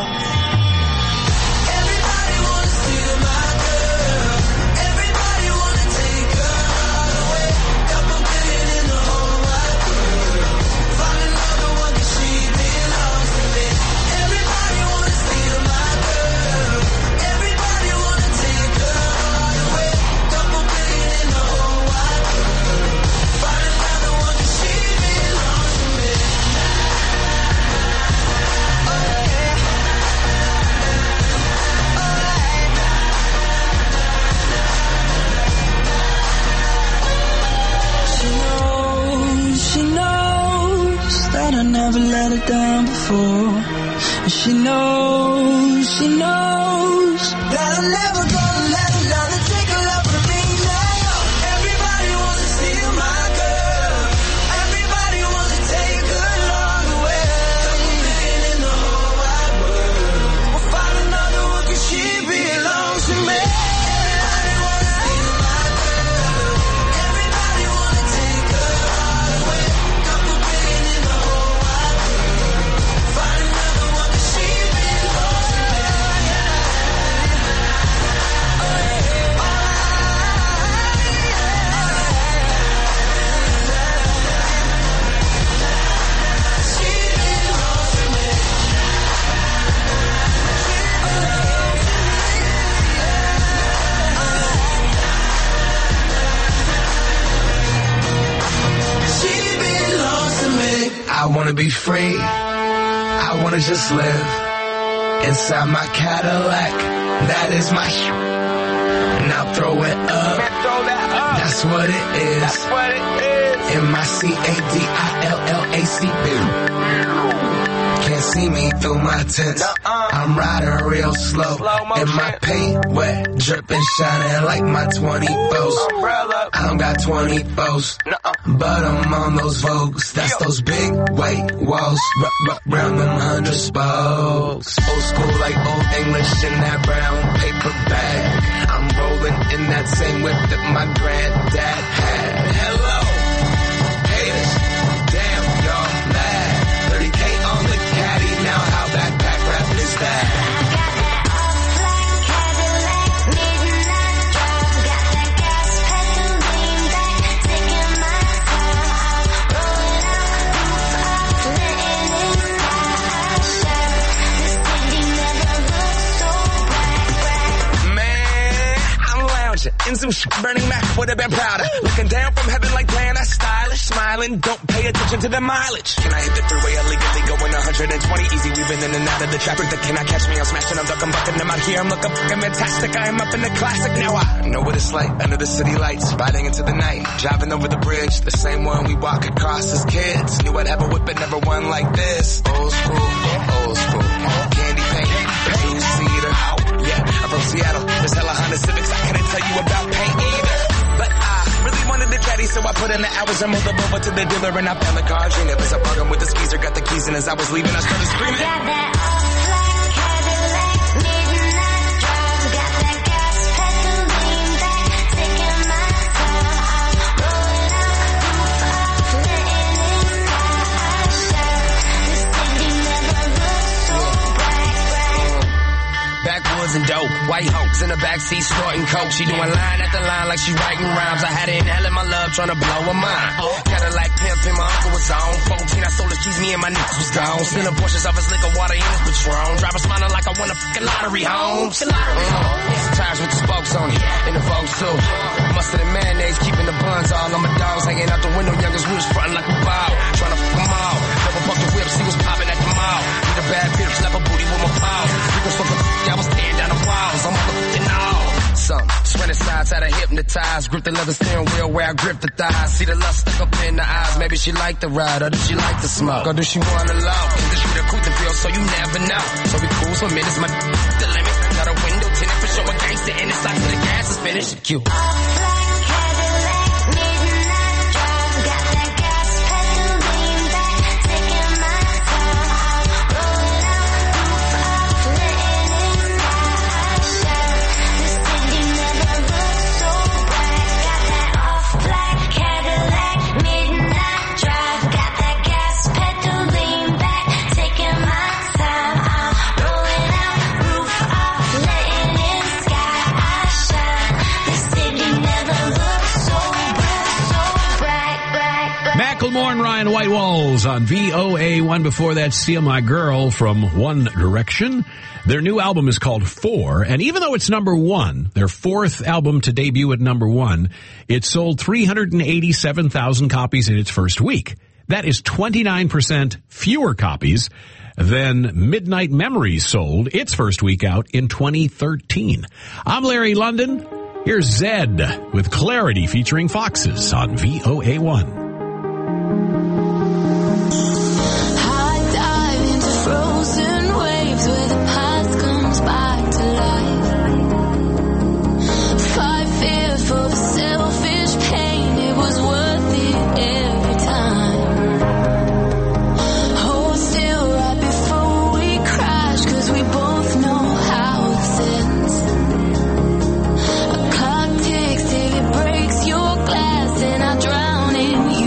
I never let her down before. And she knows, she knows that I'm never gonna let her down and take her love from me now. Everybody wants to steal my girl. Everybody wants to take her long away. Couple million in the whole wide world. We'll find another one cause she belongs to me. Everybody wants to steal my girl. Everybody wants to take her all away. Couple million in the whole wide world. Find another one cause she belongs to me. I wanna be free, I wanna just live inside my Cadillac, that is my sh- now throw it up, that's what it is, M I C A D I L L A C B. Can't see me through my tents. I'm riding real slow, and my paint wet, dripping, shining like my twenty-fours. I don't got twenty-fours, but I'm on those Vogues. That's those big white walls, r- r- round them hundred spokes. Old school like old English in that brown paper bag. I'm rolling in that same whip that my granddad had. Hello, haters, damn y'all mad. thirty K on the caddy, now how backpack rap is that? In some sh- Bernie Mac would have been prouder. Looking down from heaven like damn, that's stylish. Smiling, don't pay attention to the mileage. Can I hit the freeway illegally going one hundred twenty? Easy weaving in and out of the traffic that cannot catch me. I'm smashing, I'm ducking, bucking. I'm out here, I'm looking fucking fantastic. I am up in the classic. Now I know what it's like under the city lights, riding into the night, driving over the bridge, the same one we walk across as kids. Knew I'd have a whip, but never one like this. Old school, old school, candy paint, two-seater. Yeah, I'm from Seattle. There's hella Honda Civics. I couldn't tell you about paint either. But I really wanted the caddy, so I put in the hours and moved them over to the dealer, and I found the car. It was a bargain with the skeezer, got the keys, and as I was leaving, I started screaming. Got that all-black Cadillac, midnight drive. Got that gas pedal lean back, taking my time. I'm rolling out, roof off, letting in sky shine. The city never looks so bright, bright. Backwoods and dope, white hunks in the backseat snorting coke. She doing line after line like she writing rhymes. I had it in hell in my love trying to blow her mind. Cadillac pimpin', my uncle was on. fourteen, I sold his keys, me and my niggas was gone. Spilling portions of his liquor, water in his Patron. Driver smiling like I won a fucking lottery home. Uh, tires with the spokes on it, in the Vogue too. Mustard and mayonnaise, keeping the buns all on my dogs. Hanging out the window, youngest we was frontin' like a ball. Trying to fuck them all. Double buck the whips, he was popping at the mall. Need a bad bitch, slap a booty with my paws. We was fucking I was tearing down the walls. I'm fucking all. Some sweaty sides had her hypnotized. Grip the leather steering wheel where I grip the thighs. See the lust stuck up in the eyes. Maybe she liked the ride, or did she like the smoke? Or do she want to love? Cause this shit a cool to feel, so you never know. So we cruise for minutes, my the limit. Got a window tinted for sure a gangster in it. Socks to the gas is finished. Cute. Macklemore and Ryan White Walls on V O A one. Before that, Steal My Girl from One Direction. Their new album is called Four, and even though it's number one, their fourth album to debut at number one, it sold three hundred eighty-seven thousand copies in its first week. That is twenty-nine percent fewer copies than Midnight Memories sold its first week out in twenty thirteen. I'm Larry London. Here's Zed with Clarity featuring Foxes on V O A one. Frozen waves where the past comes back to life. Fight fear for the selfish pain, it was worth it every time. Hold still right before we crash, cause we both know how this ends. A clock ticks till it breaks your glass, and I drown in you.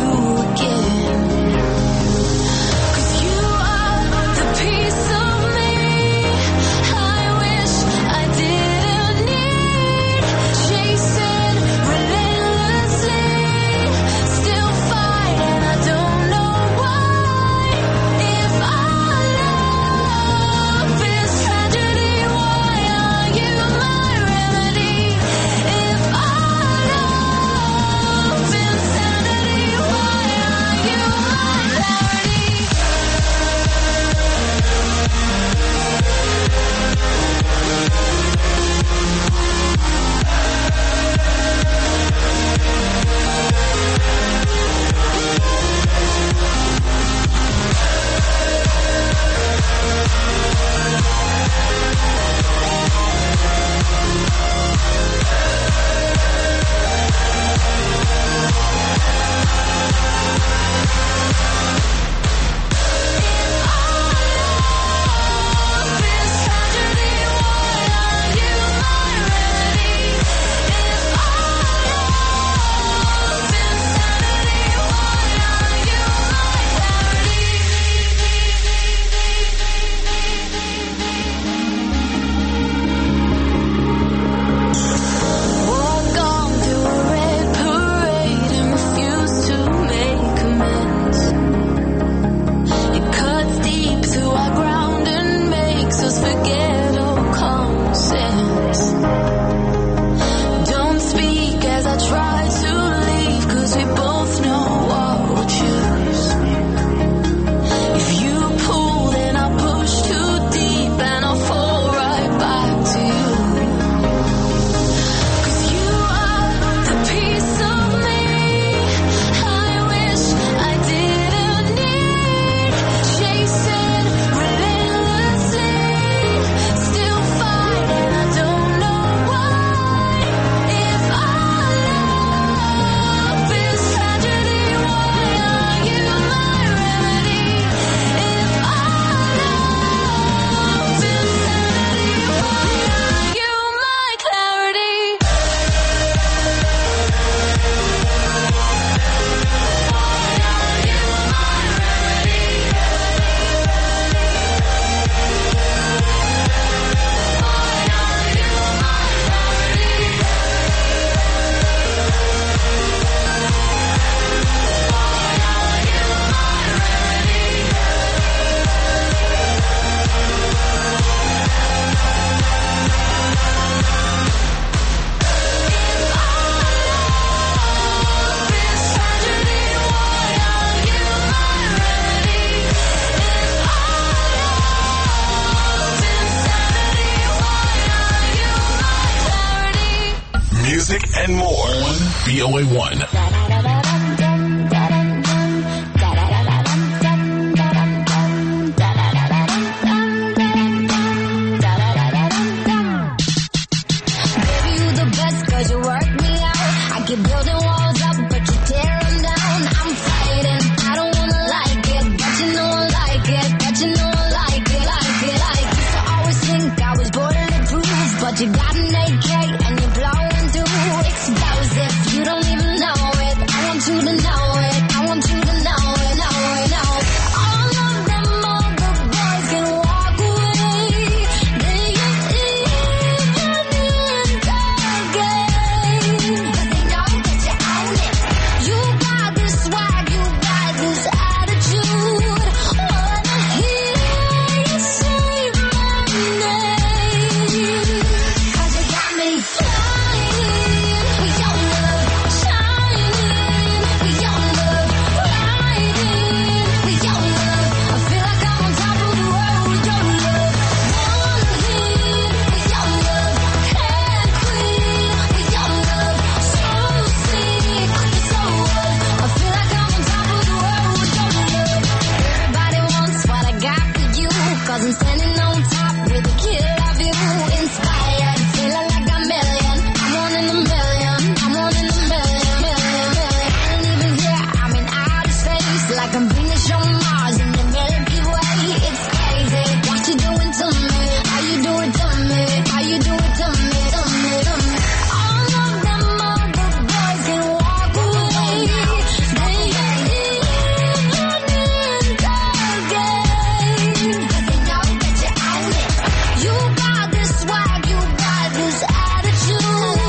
music, and more on V O A one. You got an A K and you're blowing through explosive. You don't even know it. I want you to know it. I want you to know it, know it, know it. All of them other boys can walk away. They ain't even in the game. 'Cause they know that you own it. You got this swag, you got this attitude. Wanna hear you say my name. I'm standing on top with a kid of you, inspired, feeling like a million. I'm one in a million, I'm one in a million, million, million. I ain't even here, I'm in outer space, like I'm Venus on Mars in the Milky Way. It's crazy what you doing to me, how you do it to me, how you do it to me, to me, to me. All of them other boys can walk away. They ain't even in the game. You got this swag, you got this attitude.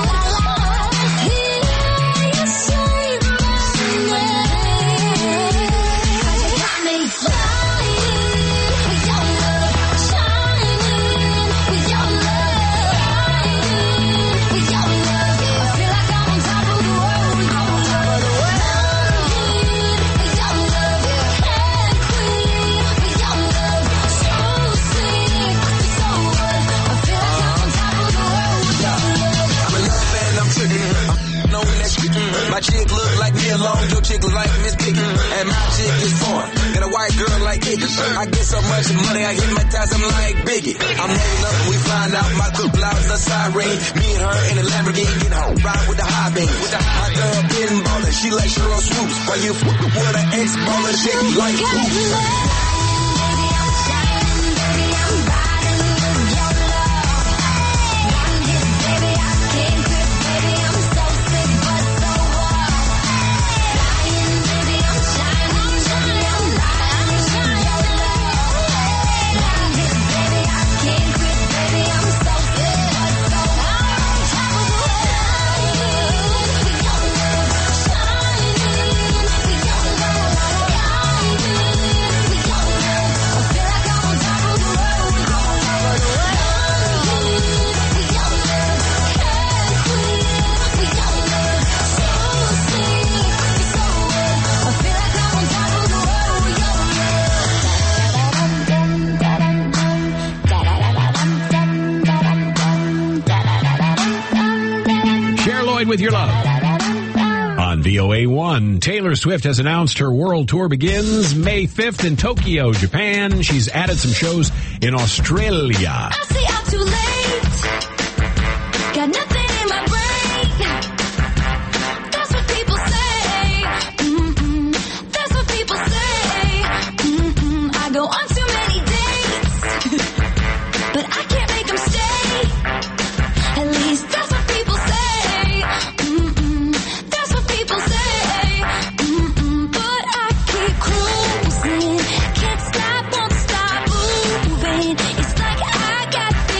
Hear you say my name. 'Cause you got me flying with your love, shining with your love, with your love. I feel like I'm on top of the world, on top of the world. With your love, head queen, with your love, so sick, so what? I feel like I'm on top of the world, with your love. I'm in love and I'm tripping. I'm on that shit. My chick look like me alone, your chick look like Miss Piggy. And my chick is foreign. Got a white girl like Iggy. I get so much money, I hit my ties, I'm like Biggie. I'm rolling up, we flying out, my coupe loud as a siren. Me and her in a Lamborghini, get home, ride with the high beam. With the high girl getting ballin', she like Sheryl Swoops. While you f*** with an ex-baller chick like Swoops. With Your Love. On V O A one, Taylor Swift has announced her world tour begins May fifth in Tokyo, Japan. She's added some shows in Australia. I say I'm too late. Got nothing in my brain. That's what people say. Mm-mm. That's what people say. Mm-mm. I go on too many dates, but I can't make them stay. At least that's what people say. Can't stop, won't stop moving. It's like I got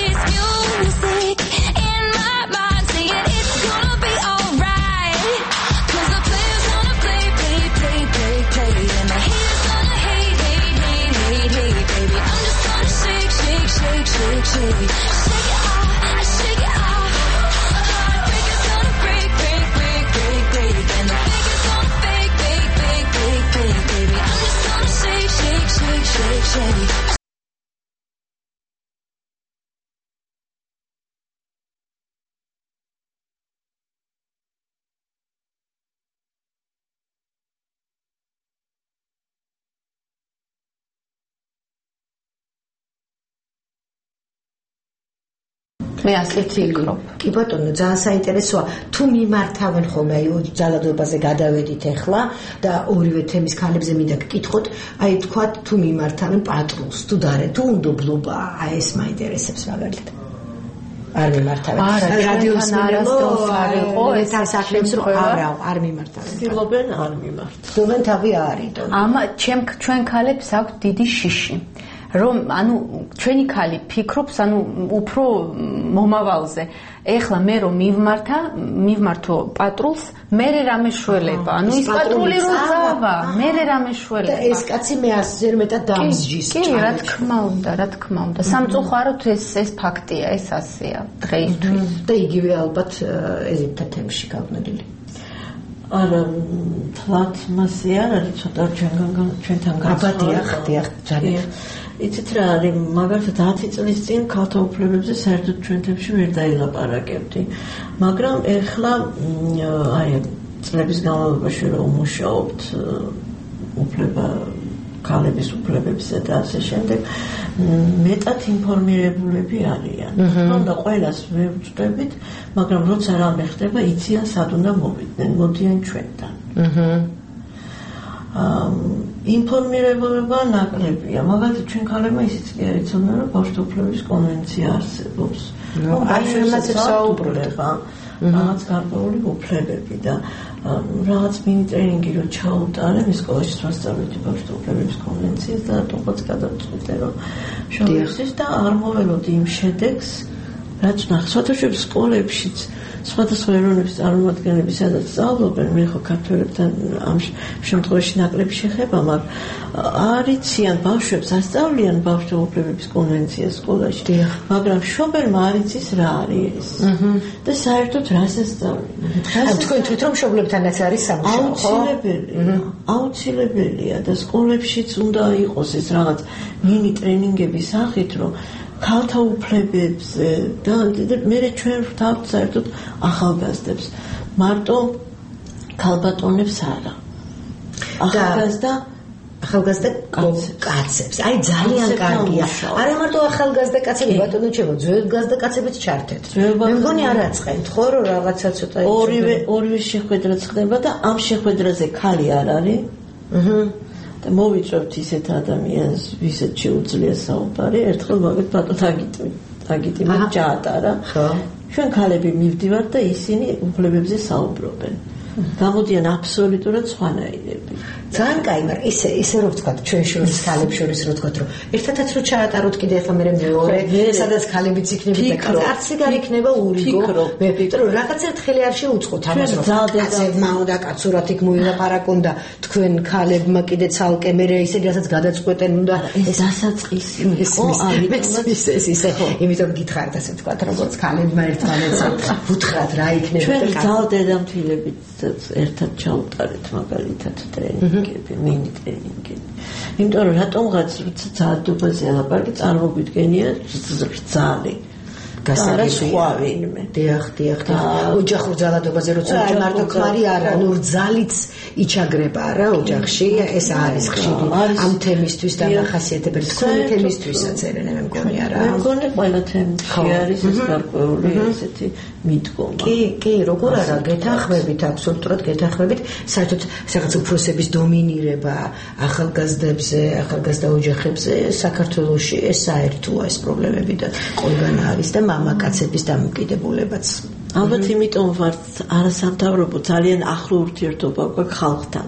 მე ასე ვფიქრობ. კი ბატონო, ძალიან საინტერესოა. თუ მიმართავენ ხოლმე აი ძალადობაზე გადავედით ახლა და ორივე თემის ქალებზე მინდა გკითხოთ, აი თქვათ თუ მიმართავენ პატრულს, თუ დარე, თუ უნდობლობა, აი ეს მაინტერესებს მაგალითად. არ მიმართავენ. რადიოს არასდროს არ იყო ეს საქმეს რო არა, არ მიმართავენ. ცდილობენ არ მიმართ. ცდილობენ თავი არიდონ. ამა ჩემ ჩვენ ქალებს აქვს დიდი შიში. რომ ანუ ჩვენი ქალი ფიქრობს ანუ უფრო მომავალზე. ეხლა მე რომ მივმართა, მივმართო პატრულს, მე რამე შველება. ანუ ის პატრული რო წავა, მე რამე შველება. და ეს კაცი მე ასერ მეტად დამსჯის. კი, რა თქმა უნდა, რა თქმა უნდა. სამწუხაროდ ეს ეს ფაქტია, ეს ასეა დღეისთვის. და იგივე ალბათ ეზითა თემში გავგნადილი. არა, თვათ მასე არ არის ცოტა ჩვენგან ჩვენთან გასწორებული. აბა დიახ, ძალიან. იცით რა არის, მაგალითად ათი წლის წინ ქალთა უფლებებზე საერთოდ ჩვენ თემში ვერ დაილაპარაკებდი. მაგრამ ეხლა აი წლების განმავლობაში რომ მუშაობთ უფლება ქალების უფლებებზე და ასე შემდეგ, მეტად ინფორმირებულები არიან. თქონდა ყველას ვევწდებით, მაგრამ როცა რამე ხდება, იციან სად უნდა მოვიდნენ, მოდიან ჩვენთან. აჰა. ინფორმირებულება ნაკლებია. მაგალითად ჩვენ ქალებმა ისიც კი არ იცოდნენ, რომ ბავშვთა უფლებების კონვენცია არსებობს. ნუ აი იმასაც საუბრდება. რაღაც გარკვეული უფლებები და რაღაც მინი ტრენინგი რო ჩაუტარე მის სკოლაში მასწავლეთი ბავშვთა უფლებების კონვენციას და თუმცა გადავწყვიტე რომ შევეცდით და არ მოველოდი იმ შედეგს რაც ნახსვათაშორის სკოლებშიც სხვადასხვა ეროვნების წარმომადგენლები სადაც სწავლობენ, მე ხო ქართველებთან ამ შემთხვევაში ნაკლები შეხება, მაგრამ არიციან ბავშვებს ასწავლიან ბავშვთა უფლებების კონვენციას სკოლაში, მაგრამ მშობელმა არ იცის რა არის და საერთოდ რას ასწავლიან. თქვენ თვითონ მშობლებთანაც არის სამუშაო, ხო? აუცილებელია, აუცილებელია და სკოლებშიც უნდა იყოს ეს რაღაც მინი ტრენინგების სახით, რომ ქალთა უფლებებზე და მე ჩვენ ვთავთ საერთოდ ახალგაზრდებს მარტო ქალბატონებს არა ახალგაზრდა ახალგაზრდა კაცებს აი ძალიან კარგია არა მარტო ახალგაზრდა კაცები ბატონო ჩემო ძველგაზრდა კაცებიც ჩართეთ მე მგონი არ აწყენთ ხო რომ რაღაცა ცოტა ორივე ორივე შეხვედრაც ხდება და ამ შეხვედრაზე ქალი არ არის აჰა და მოვიწევთ ისეთ ადამიანს, ვისაც შეუძლია საუბარი, ერთხელ მაგეთ ბატონთ აგიტი, აგიტი მე ჩაატარა. ხო. ჩვენ ქალები მივდივართ და ისინი უფლებებზე საუბრობენ. გამოდიან აბსოლუტურად სხვანაირები. ძალიან კაი, მაგრამ ისე ისე რო ვთქვათ, ჩვენ შორის ქალებს შორის რო ვთქვათ, რომ ერთადაც რო ჩაატაროთ კიდე ახლა მე მეორე, სადაც ქალებიც იქნება და კაცი არც ეგარ იქნება ურიგო. მე ვფიქრობ, რომ რაღაც ერთხელი არ შეუწყოთ ამას, რომ კაცებმა უნდა კაცურად იქ მოილაპარაკონ და თქვენ ქალებმა კიდე ცალკე მე ისე რასაც გადაწყვეტენ უნდა ეს დასაწყისი იყო, ამიტომაც ეს ისე, იმიტომ გითხარით ასე ვთქვათ, როგორც ქალებმა ერთმანეთს ვუთხრათ რა იქნება და ჩვენ ძალ დედამთილებით ერთად ჩაუტარეთ მაგალითად ტრენინგები, მინი ტრენინგები. იმიტომ რომ რატომღაც ძალადობაზე ალაპარაკი წარმოგვიდგენია ძალი. გასაგები სხვა ვინმე. დიახ, დიახ, დიახ. ოჯახურ ძალადობაზე როცა აი მარტო ქმარი არა, ნუ ძალიც იჩაგრება რა ოჯახში, ეს არის ხშირი ამ თემისთვის და ახასიათებელი თქვენი თემისთვისაც ერენე მე მგონი არა. მე მგონი ყველა თემში არის ეს გარკვეული ესეთი მიდგომა. კი, კი, როგორ არა, გეთანხმებით, აბსოლუტურად გეთანხმებით, საერთოდ რაღაც უფროსების დომინირება ახალგაზრდებზე, ახალგაზრდა ოჯახებზე საქართველოში ეს საერთოა ეს პრობლემები და ყველგან არის და მამაკაცების დამოკიდებულებაც. ალბათ იმიტომ ვარ არასამთავრობო ძალიან ახლო ურთიერთობა გვაქვს ხალხთან,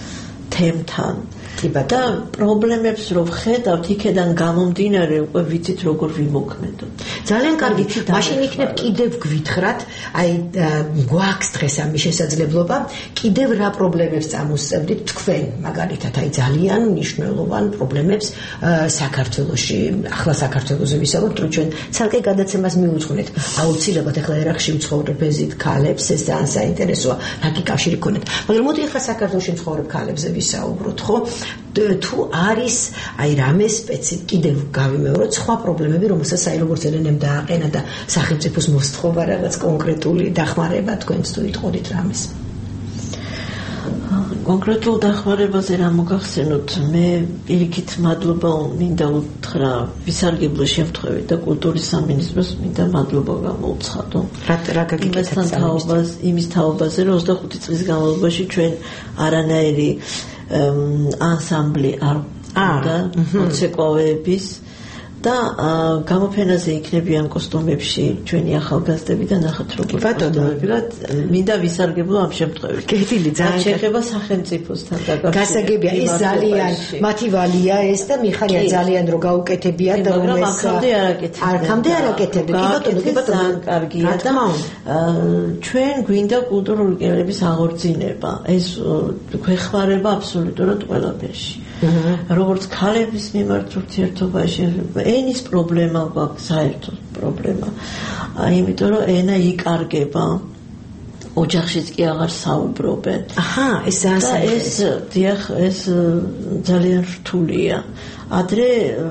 თემთან. და პრობლემებს რო ვხედავთ, იქედან გამომდინარე უკვე ვიცით როგორ ვიმოქმედოთ. ძალიან კარგი. მაშინ იქნებ კიდევ გვითხრათ, აი გვაქვს დღეს ამის შესაძლებლობა, კიდევ რა პრობლემებს წამოსწევდით თქვენ, მაგალითად, აი ძალიან მნიშვნელოვან პრობლემებს საქართველოში, ახლა საქართველოზე ვისაუბრებთ, რომ ჩვენ ცალკე გადაცემას მიუძღვნეთ. აუცილებლად ახლა ერახში ვცხოვრებ ეზით ქალებს, ეს ძალიან საინტერესოა, რაკი კავშირი გქონდეთ. მაგრამ მოდი ახლა საქართველოში მცხოვრებ ქალებზე ვისაუბროთ, ხო? თუ არის აი რამე სპეციფ კიდევ გავიმეოროთ სხვა პრობლემები რომელსაც აი როგორც ერენემ დააყენა და სახელმწიფოს მოსთხოვა რაღაც კონკრეტული დახმარება თქვენც თუ იტყოდით რამეს კონკრეტულ დახმარებაზე რა მოგახსენოთ, მე პირიქით მადლობა მინდა უთხრა ვისარგებლო შემთხვევით და კულტურის სამინისტროს მინდა მადლობა გამოუცხადო. რა რა გაგიკეთეთ თაობას, იმის თაობაზე, რომ ოცდახუთი წლის განმავლობაში ჩვენ არანაირი ანსამბლი არ და მოცეკვავეების და გამოფენაზე იქნებიან კოსტუმებში ჩვენი ახალგაზრდები და ნახოთ როგორ კოსტუმებად მინდა ვისარგებლო ამ შემთხვევით. კეთილი ძალიან შეეხება სახელმწიფოსთან დაკავშირებით. გასაგებია ის ძალიან მათი ვალია ეს და მიხარია ძალიან რომ გაუკეთებიათ და რომ ეს აქამდე არაკეთებდნენ. აქამდე არაკეთებდნენ. კი ბატონო, კი ბატონო, კარგია და ჩვენ გვინდა კულტურული კერების აღორძინება. ეს გვეხმარება აბსოლუტურად ყველაფერში. როგორც ქალების მიმართ ურთიერთობაში ენის პრობლემა გვაქვს საერთოდ პრობლემა. იმიტომ რომ ენა იკარგება ოჯახშიც კი აღარ საუბრობენ. აჰა, ეს ეს დიახ, ეს ძალიან რთულია. ადრე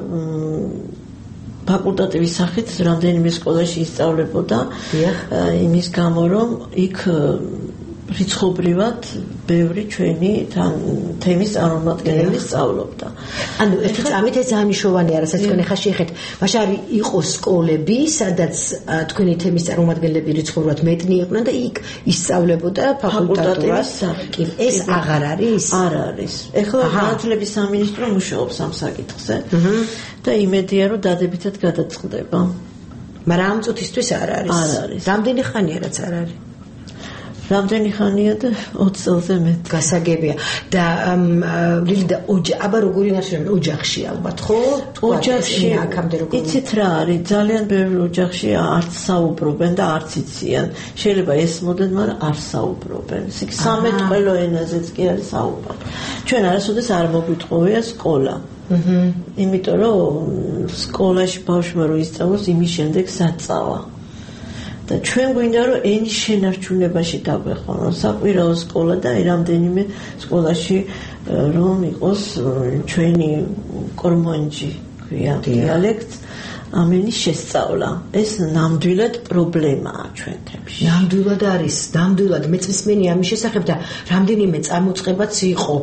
ფაკულტატივის სახით რამდენიმე სკოლაში ისწავლებოდა იმის გამო რომ იქ რიცხობრივად ბევრი ჩვენი თემის წარმომადგენელი სწავლობდა. ანუ ერთი წამით ეს ძალიან მნიშვნელოვანია, რასაც თქვენ ახლა შეეხეთ. მაშინ არის იყო სკოლები, სადაც თქვენი თემის წარმომადგენლები რიცხობრივად მეტნი იყვნენ და იქ ისწავლებოდა ფაკულტატივის სახით. ეს აღარ არის? არ არის. ეხლა განათლების სამინისტრო მუშაობს ამ საკითხზე და იმედია რომ დადებითად გადაწყდება. მაგრამ ამ წუთისთვის არ არის. არ არის. რამდენი ხანია რაც არ არის? რამდენი ხანია და ოცი წელზე მეტი. გასაგებია. და ლილი და ოჯახი, აბა როგორი ნაშრომი ოჯახში ალბათ, ხო? ოჯახში აქამდე როგორი? იცით რა არის? ძალიან ბევრი ოჯახში არც საუბრობენ და არც იციან. შეიძლება ესმოდენ, მაგრამ არ საუბრობენ. იქ სამეთ ყველო ენაზეც კი არის საუბარი. ჩვენ არასოდეს არ მოგვიტყოვია სკოლა. აჰა. იმიტომ რომ სკოლაში ბავშვმა რო ისწავლოს, იმის შემდეგ საწავა. და ჩვენ გვინდა რომ ენის შენარჩუნებაში დაგვეხმაროთ საკვირაო სკოლა და რამდენიმე სკოლაში რომ იყოს ჩვენი კორმონჯი ქვია დიალექტს ამენის შესწავლა. ეს ნამდვილად პრობლემაა ჩვენთებში. ნამდვილად არის, ნამდვილად მეც მსმენი ამის შესახებ და რამდენიმე წამოწყებაც იყო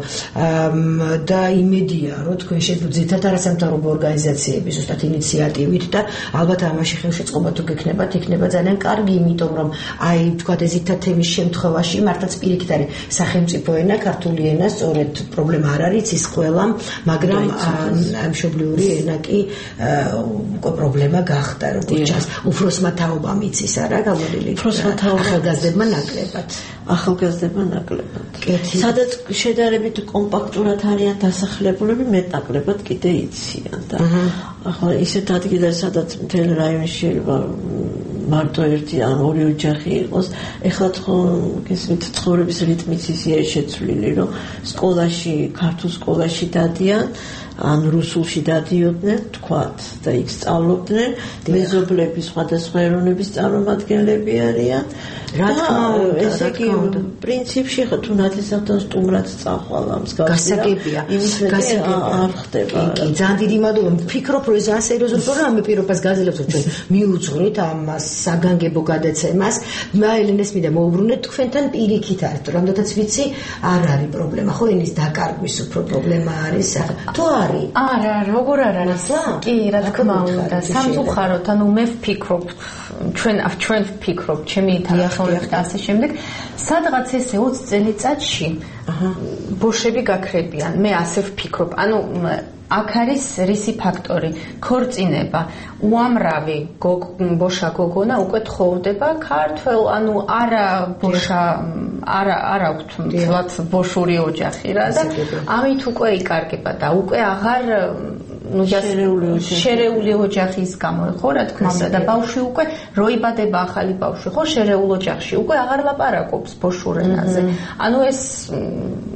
და იმედია რომ თქვენ შეგვიძლიათ არასამთავრობო ორგანიზაციების ზუსტად ინიციატივით და ალბათ ამაში ხელშეწყობა თუ გექნებათ, იქნება ძალიან კარგი, იმიტომ რომ აი თქვათ ეზითა თემის შემთხვევაში მართლაც პირიქით არის სახელმწიფო ენა, ქართული ენა, სწორედ პრობლემა არ არის ის ყველა, მაგრამ მშობლიური ენა კი პრობლემა გახდა როგორც ჩანს. უფროსმა თაობამ იცის არა გამოდილი. უფროსმა თაობა ახალგაზრდებმა ნაკლებად. ახალგაზრდებმა ნაკლებად. სადაც შედარებით კომპაქტურად არიან დასახლებულები, მეტნაკლებად კიდე იციან და ახლა ისეთ ადგილას სადაც მთელ რაიონში შეიძლება მარტო ერთი ან ორი ოჯახი იყოს, ეხლა ხო გესმით ცხოვრების რიტმიც ისეა შეცვლილი, რომ სკოლაში, ქართულ სკოლაში დადიან ან რუსულში დადიოდნენ, თქვათ, და იქ სწავლობდნენ, მეზობლები სხვადასხვა ეროვნების წარმომადგენლები არიან. რა თქმა უნდა, ესე იგი პრინციპში ხო თუ ნათესავთან სტუმრად წახვალა მსგავსი. გასაგებია, გასაგებია არ ხდება. კი, ძალიან დიდი მადლობა. ვფიქრობ, რომ ეს ძალიან სერიოზული პრობლემა პირობას გაძლევს, რომ ჩვენ მიუძღვრით ამას საგანგებო გადაცემას. მე ელენეს მინდა მოუბრუნეთ თქვენთან პირიქით არის, რამდენადაც ვიცი, არ არის პრობლემა. ხო, ენის დაკარგვის უფრო პრობლემა არის. თუ არის? არა, როგორ არ არის? კი, რა თქმა უნდა, სამწუხაროდ, ანუ მე ვფიქრობ, ჩვენ ჩვენ ვფიქრობ, ჩემი თანხმობით და ასე შემდეგ, სადღაც ესე ოცი წელიწადში ბოშები გაქრებიან. მე ასე ვფიქრობ. ანუ აქ არის რისი ფაქტორი? ქორწინება, უამრავი ბოშა გოგონა უკვე თხოვდება ქართველ, ანუ არა ბოშა, არა არ აქვთ მთლად ბოშური ოჯახი რა და ამით უკვე იკარგება და უკვე აღარ ну я შერეული ოჯახის გამო ხო რა თქმა უნდა და ბავშვი უკვე როიბადება ახალი ბავშვი ხო შერეულ ოჯახში უკვე აღარ ლაპარაკობს ბოშურ ენაზე. ანუ ეს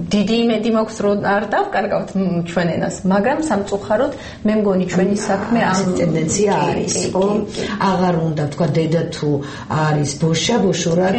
დიდი იმედი მაქვს რომ არ დავკარგავთ ჩვენ ენას, მაგრამ სამწუხაროდ მე მგონი ჩვენი საქმე ამ ტენდენცია არის, ხო? აღარ უნდა თქვა დედა თუ არის ბოშა, ბოშურად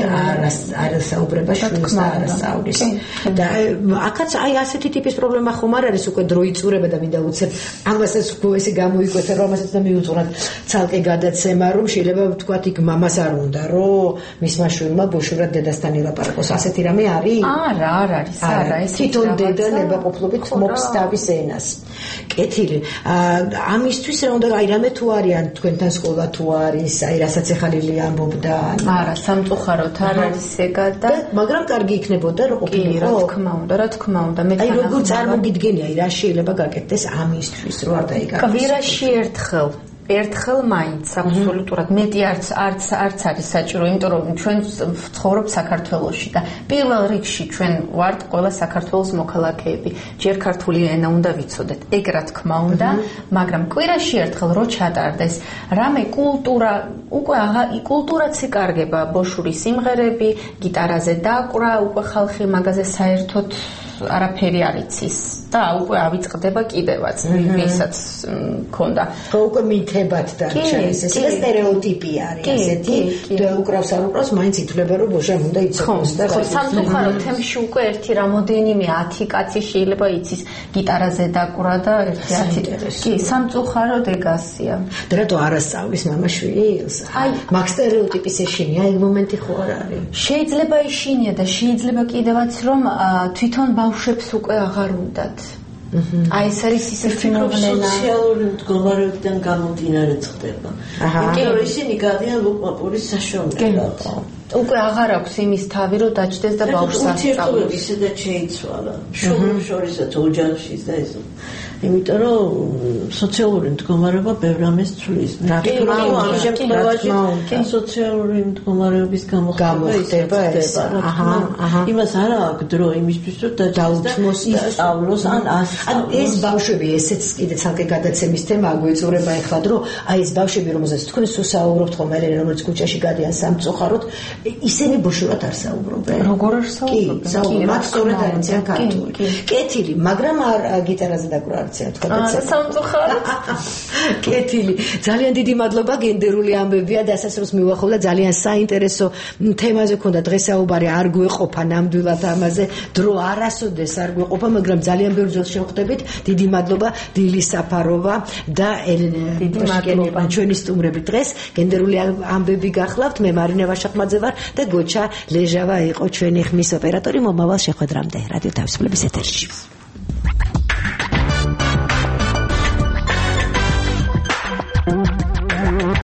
არ საუბრება შვილს და არ ასწავლის. და აქაც აი ასეთი ტიპის პრობლემა ხომ არ არის უკვე დრო იწურება და მინდა უცებ ამასაც ესე გამოიკვეთა რომ ამასაც და მიუძღვნათ ცალკე გადაცემა რომ შეიძლება ვთქვათ იქ მამას არ უნდა რომ მისმა შვილმა ბოშურად დედასთან ილაპარაკოს. ასეთი რამე არის? არა, არ არის, არა, ეს თვითონ დედა ნებაყოფლობით მოხს თავის ენას. კეთილი. ამისთვის რა უნდა აი რამე თუ არიან თქვენთან სკოლა თუ არის, აი რასაც ეხალილი ამბობდა. არა, სამწუხაროდ არ არის ეგა და მაგრამ კარგი იქნებოდა რომ ყოფილიყო. რა თქმა უნდა, რა თქმა უნდა, მე აი როგორ წარმოგიდგენია, აი რა შეიძლება გაკეთდეს ამისთვის რომ არ დაიგაგოს. კვირაში ერთხელ ერთხელ მაინც აბსოლუტურად მეტი არც არც არც არის საჭირო, იმიტომ რომ ჩვენ ვცხოვრობთ საქართველოში და პირველ რიგში ჩვენ ვართ ყველა საქართველოს მოქალაქეები. ჯერ ქართული ენა უნდა ვიცოდეთ, ეგ რა თქმა უნდა, მაგრამ კვირაში ერთხელ რო ჩატარდეს რამე კულტურა, უკვე აღა კულტურაც იკარგება, ბოშური სიმღერები, გიტარაზე დაკვრა, უკვე ხალხი მაგაზე საერთოდ არაფერი არ იცის და უკვე ავიწყდება კიდევაც ვისაც მქონდა. ხო უკვე მითებად დარჩა ეს ეს სტერეოტიპი არის ასეთი და უკრავს არ უკრავს მაინც ითვლება რომ ბოშამ უნდა იცოდეს და ხო სამწუხაროდ თემში უკვე ერთი რამოდენიმე ათი კაცი შეიძლება იცის გიტარაზე დაკვრა და ერთი ათი კი სამწუხაროდ ეგასია. და რატო არ ასწავლის მამა შვილს? აი მაგ სტერეოტიპის ეშინია ეგ მომენტი ხო არ არის? შეიძლება ეშინია და შეიძლება კიდევაც რომ თვითონ ბავშვებს უკვე აღარ უნდათ. აი ეს არის ისეთი მოვლენა სოციალური მდგომარეობიდან გამომდინარე ხდება. იმიტომ რომ ისინი გადიან ლუკმაპურის საშუალებლად. უკვე აღარ აქვს იმის თავი რომ დაჭდეს და ბავშვს ასწავლოს. ისედაც შეიცვალა. შუღლ შორისაც ოჯახშიც და ეს იმიტომ რომ სოციალური მდგომარეობა ბევრ ამას ცვლის. რა თქმა უნდა, ამ შემთხვევაში სოციალური მდგომარეობის გამოხდება ეს. აჰა, აჰა. იმას არა აქვს დრო იმისთვის რომ დაუწმოს და ისწავლოს ან ასწავლოს. ეს ბავშვები ესეც კიდე ცალკე გადაცემის თემა აგვეწურება ეხლა რომ აი ეს ბავშვები რომელზეც თქვენ საუბრობთ ხოლმე რომელიც ქუჩაში გადიან სამწუხაროდ ისინი ბოშურად არ საუბრობენ. როგორ არ საუბრობენ? კი, მათ სწორედ არიციან ქართული. კეთილი, მაგრამ არ გიტარაზე დაკვრა არიციან თქვა და სამწუხაროდ. კეთილი. ძალიან დიდი მადლობა გენდერული ამბებია და ასასროს მივახავდა ძალიან საინტერესო თემაზე ქონდა დღეს საუბარი არ გვეყოფა ნამდვილად ამაზე დრო არასოდეს არ გვეყოფა მაგრამ ძალიან ბევრ ძელს შევხვდებით. დიდი მადლობა დილის საფაროვა და ელენე პროშკენია ჩვენი სტუმრები დღეს გენდერული ამბები გახლავთ. მე მარინა ვაშახმაძე ვარ და გოჩა ლეჟავა იყო ჩვენი ხმის ოპერატორი. მომავალ შეხვედრამდე რადიო თავისუფლების ეთერში.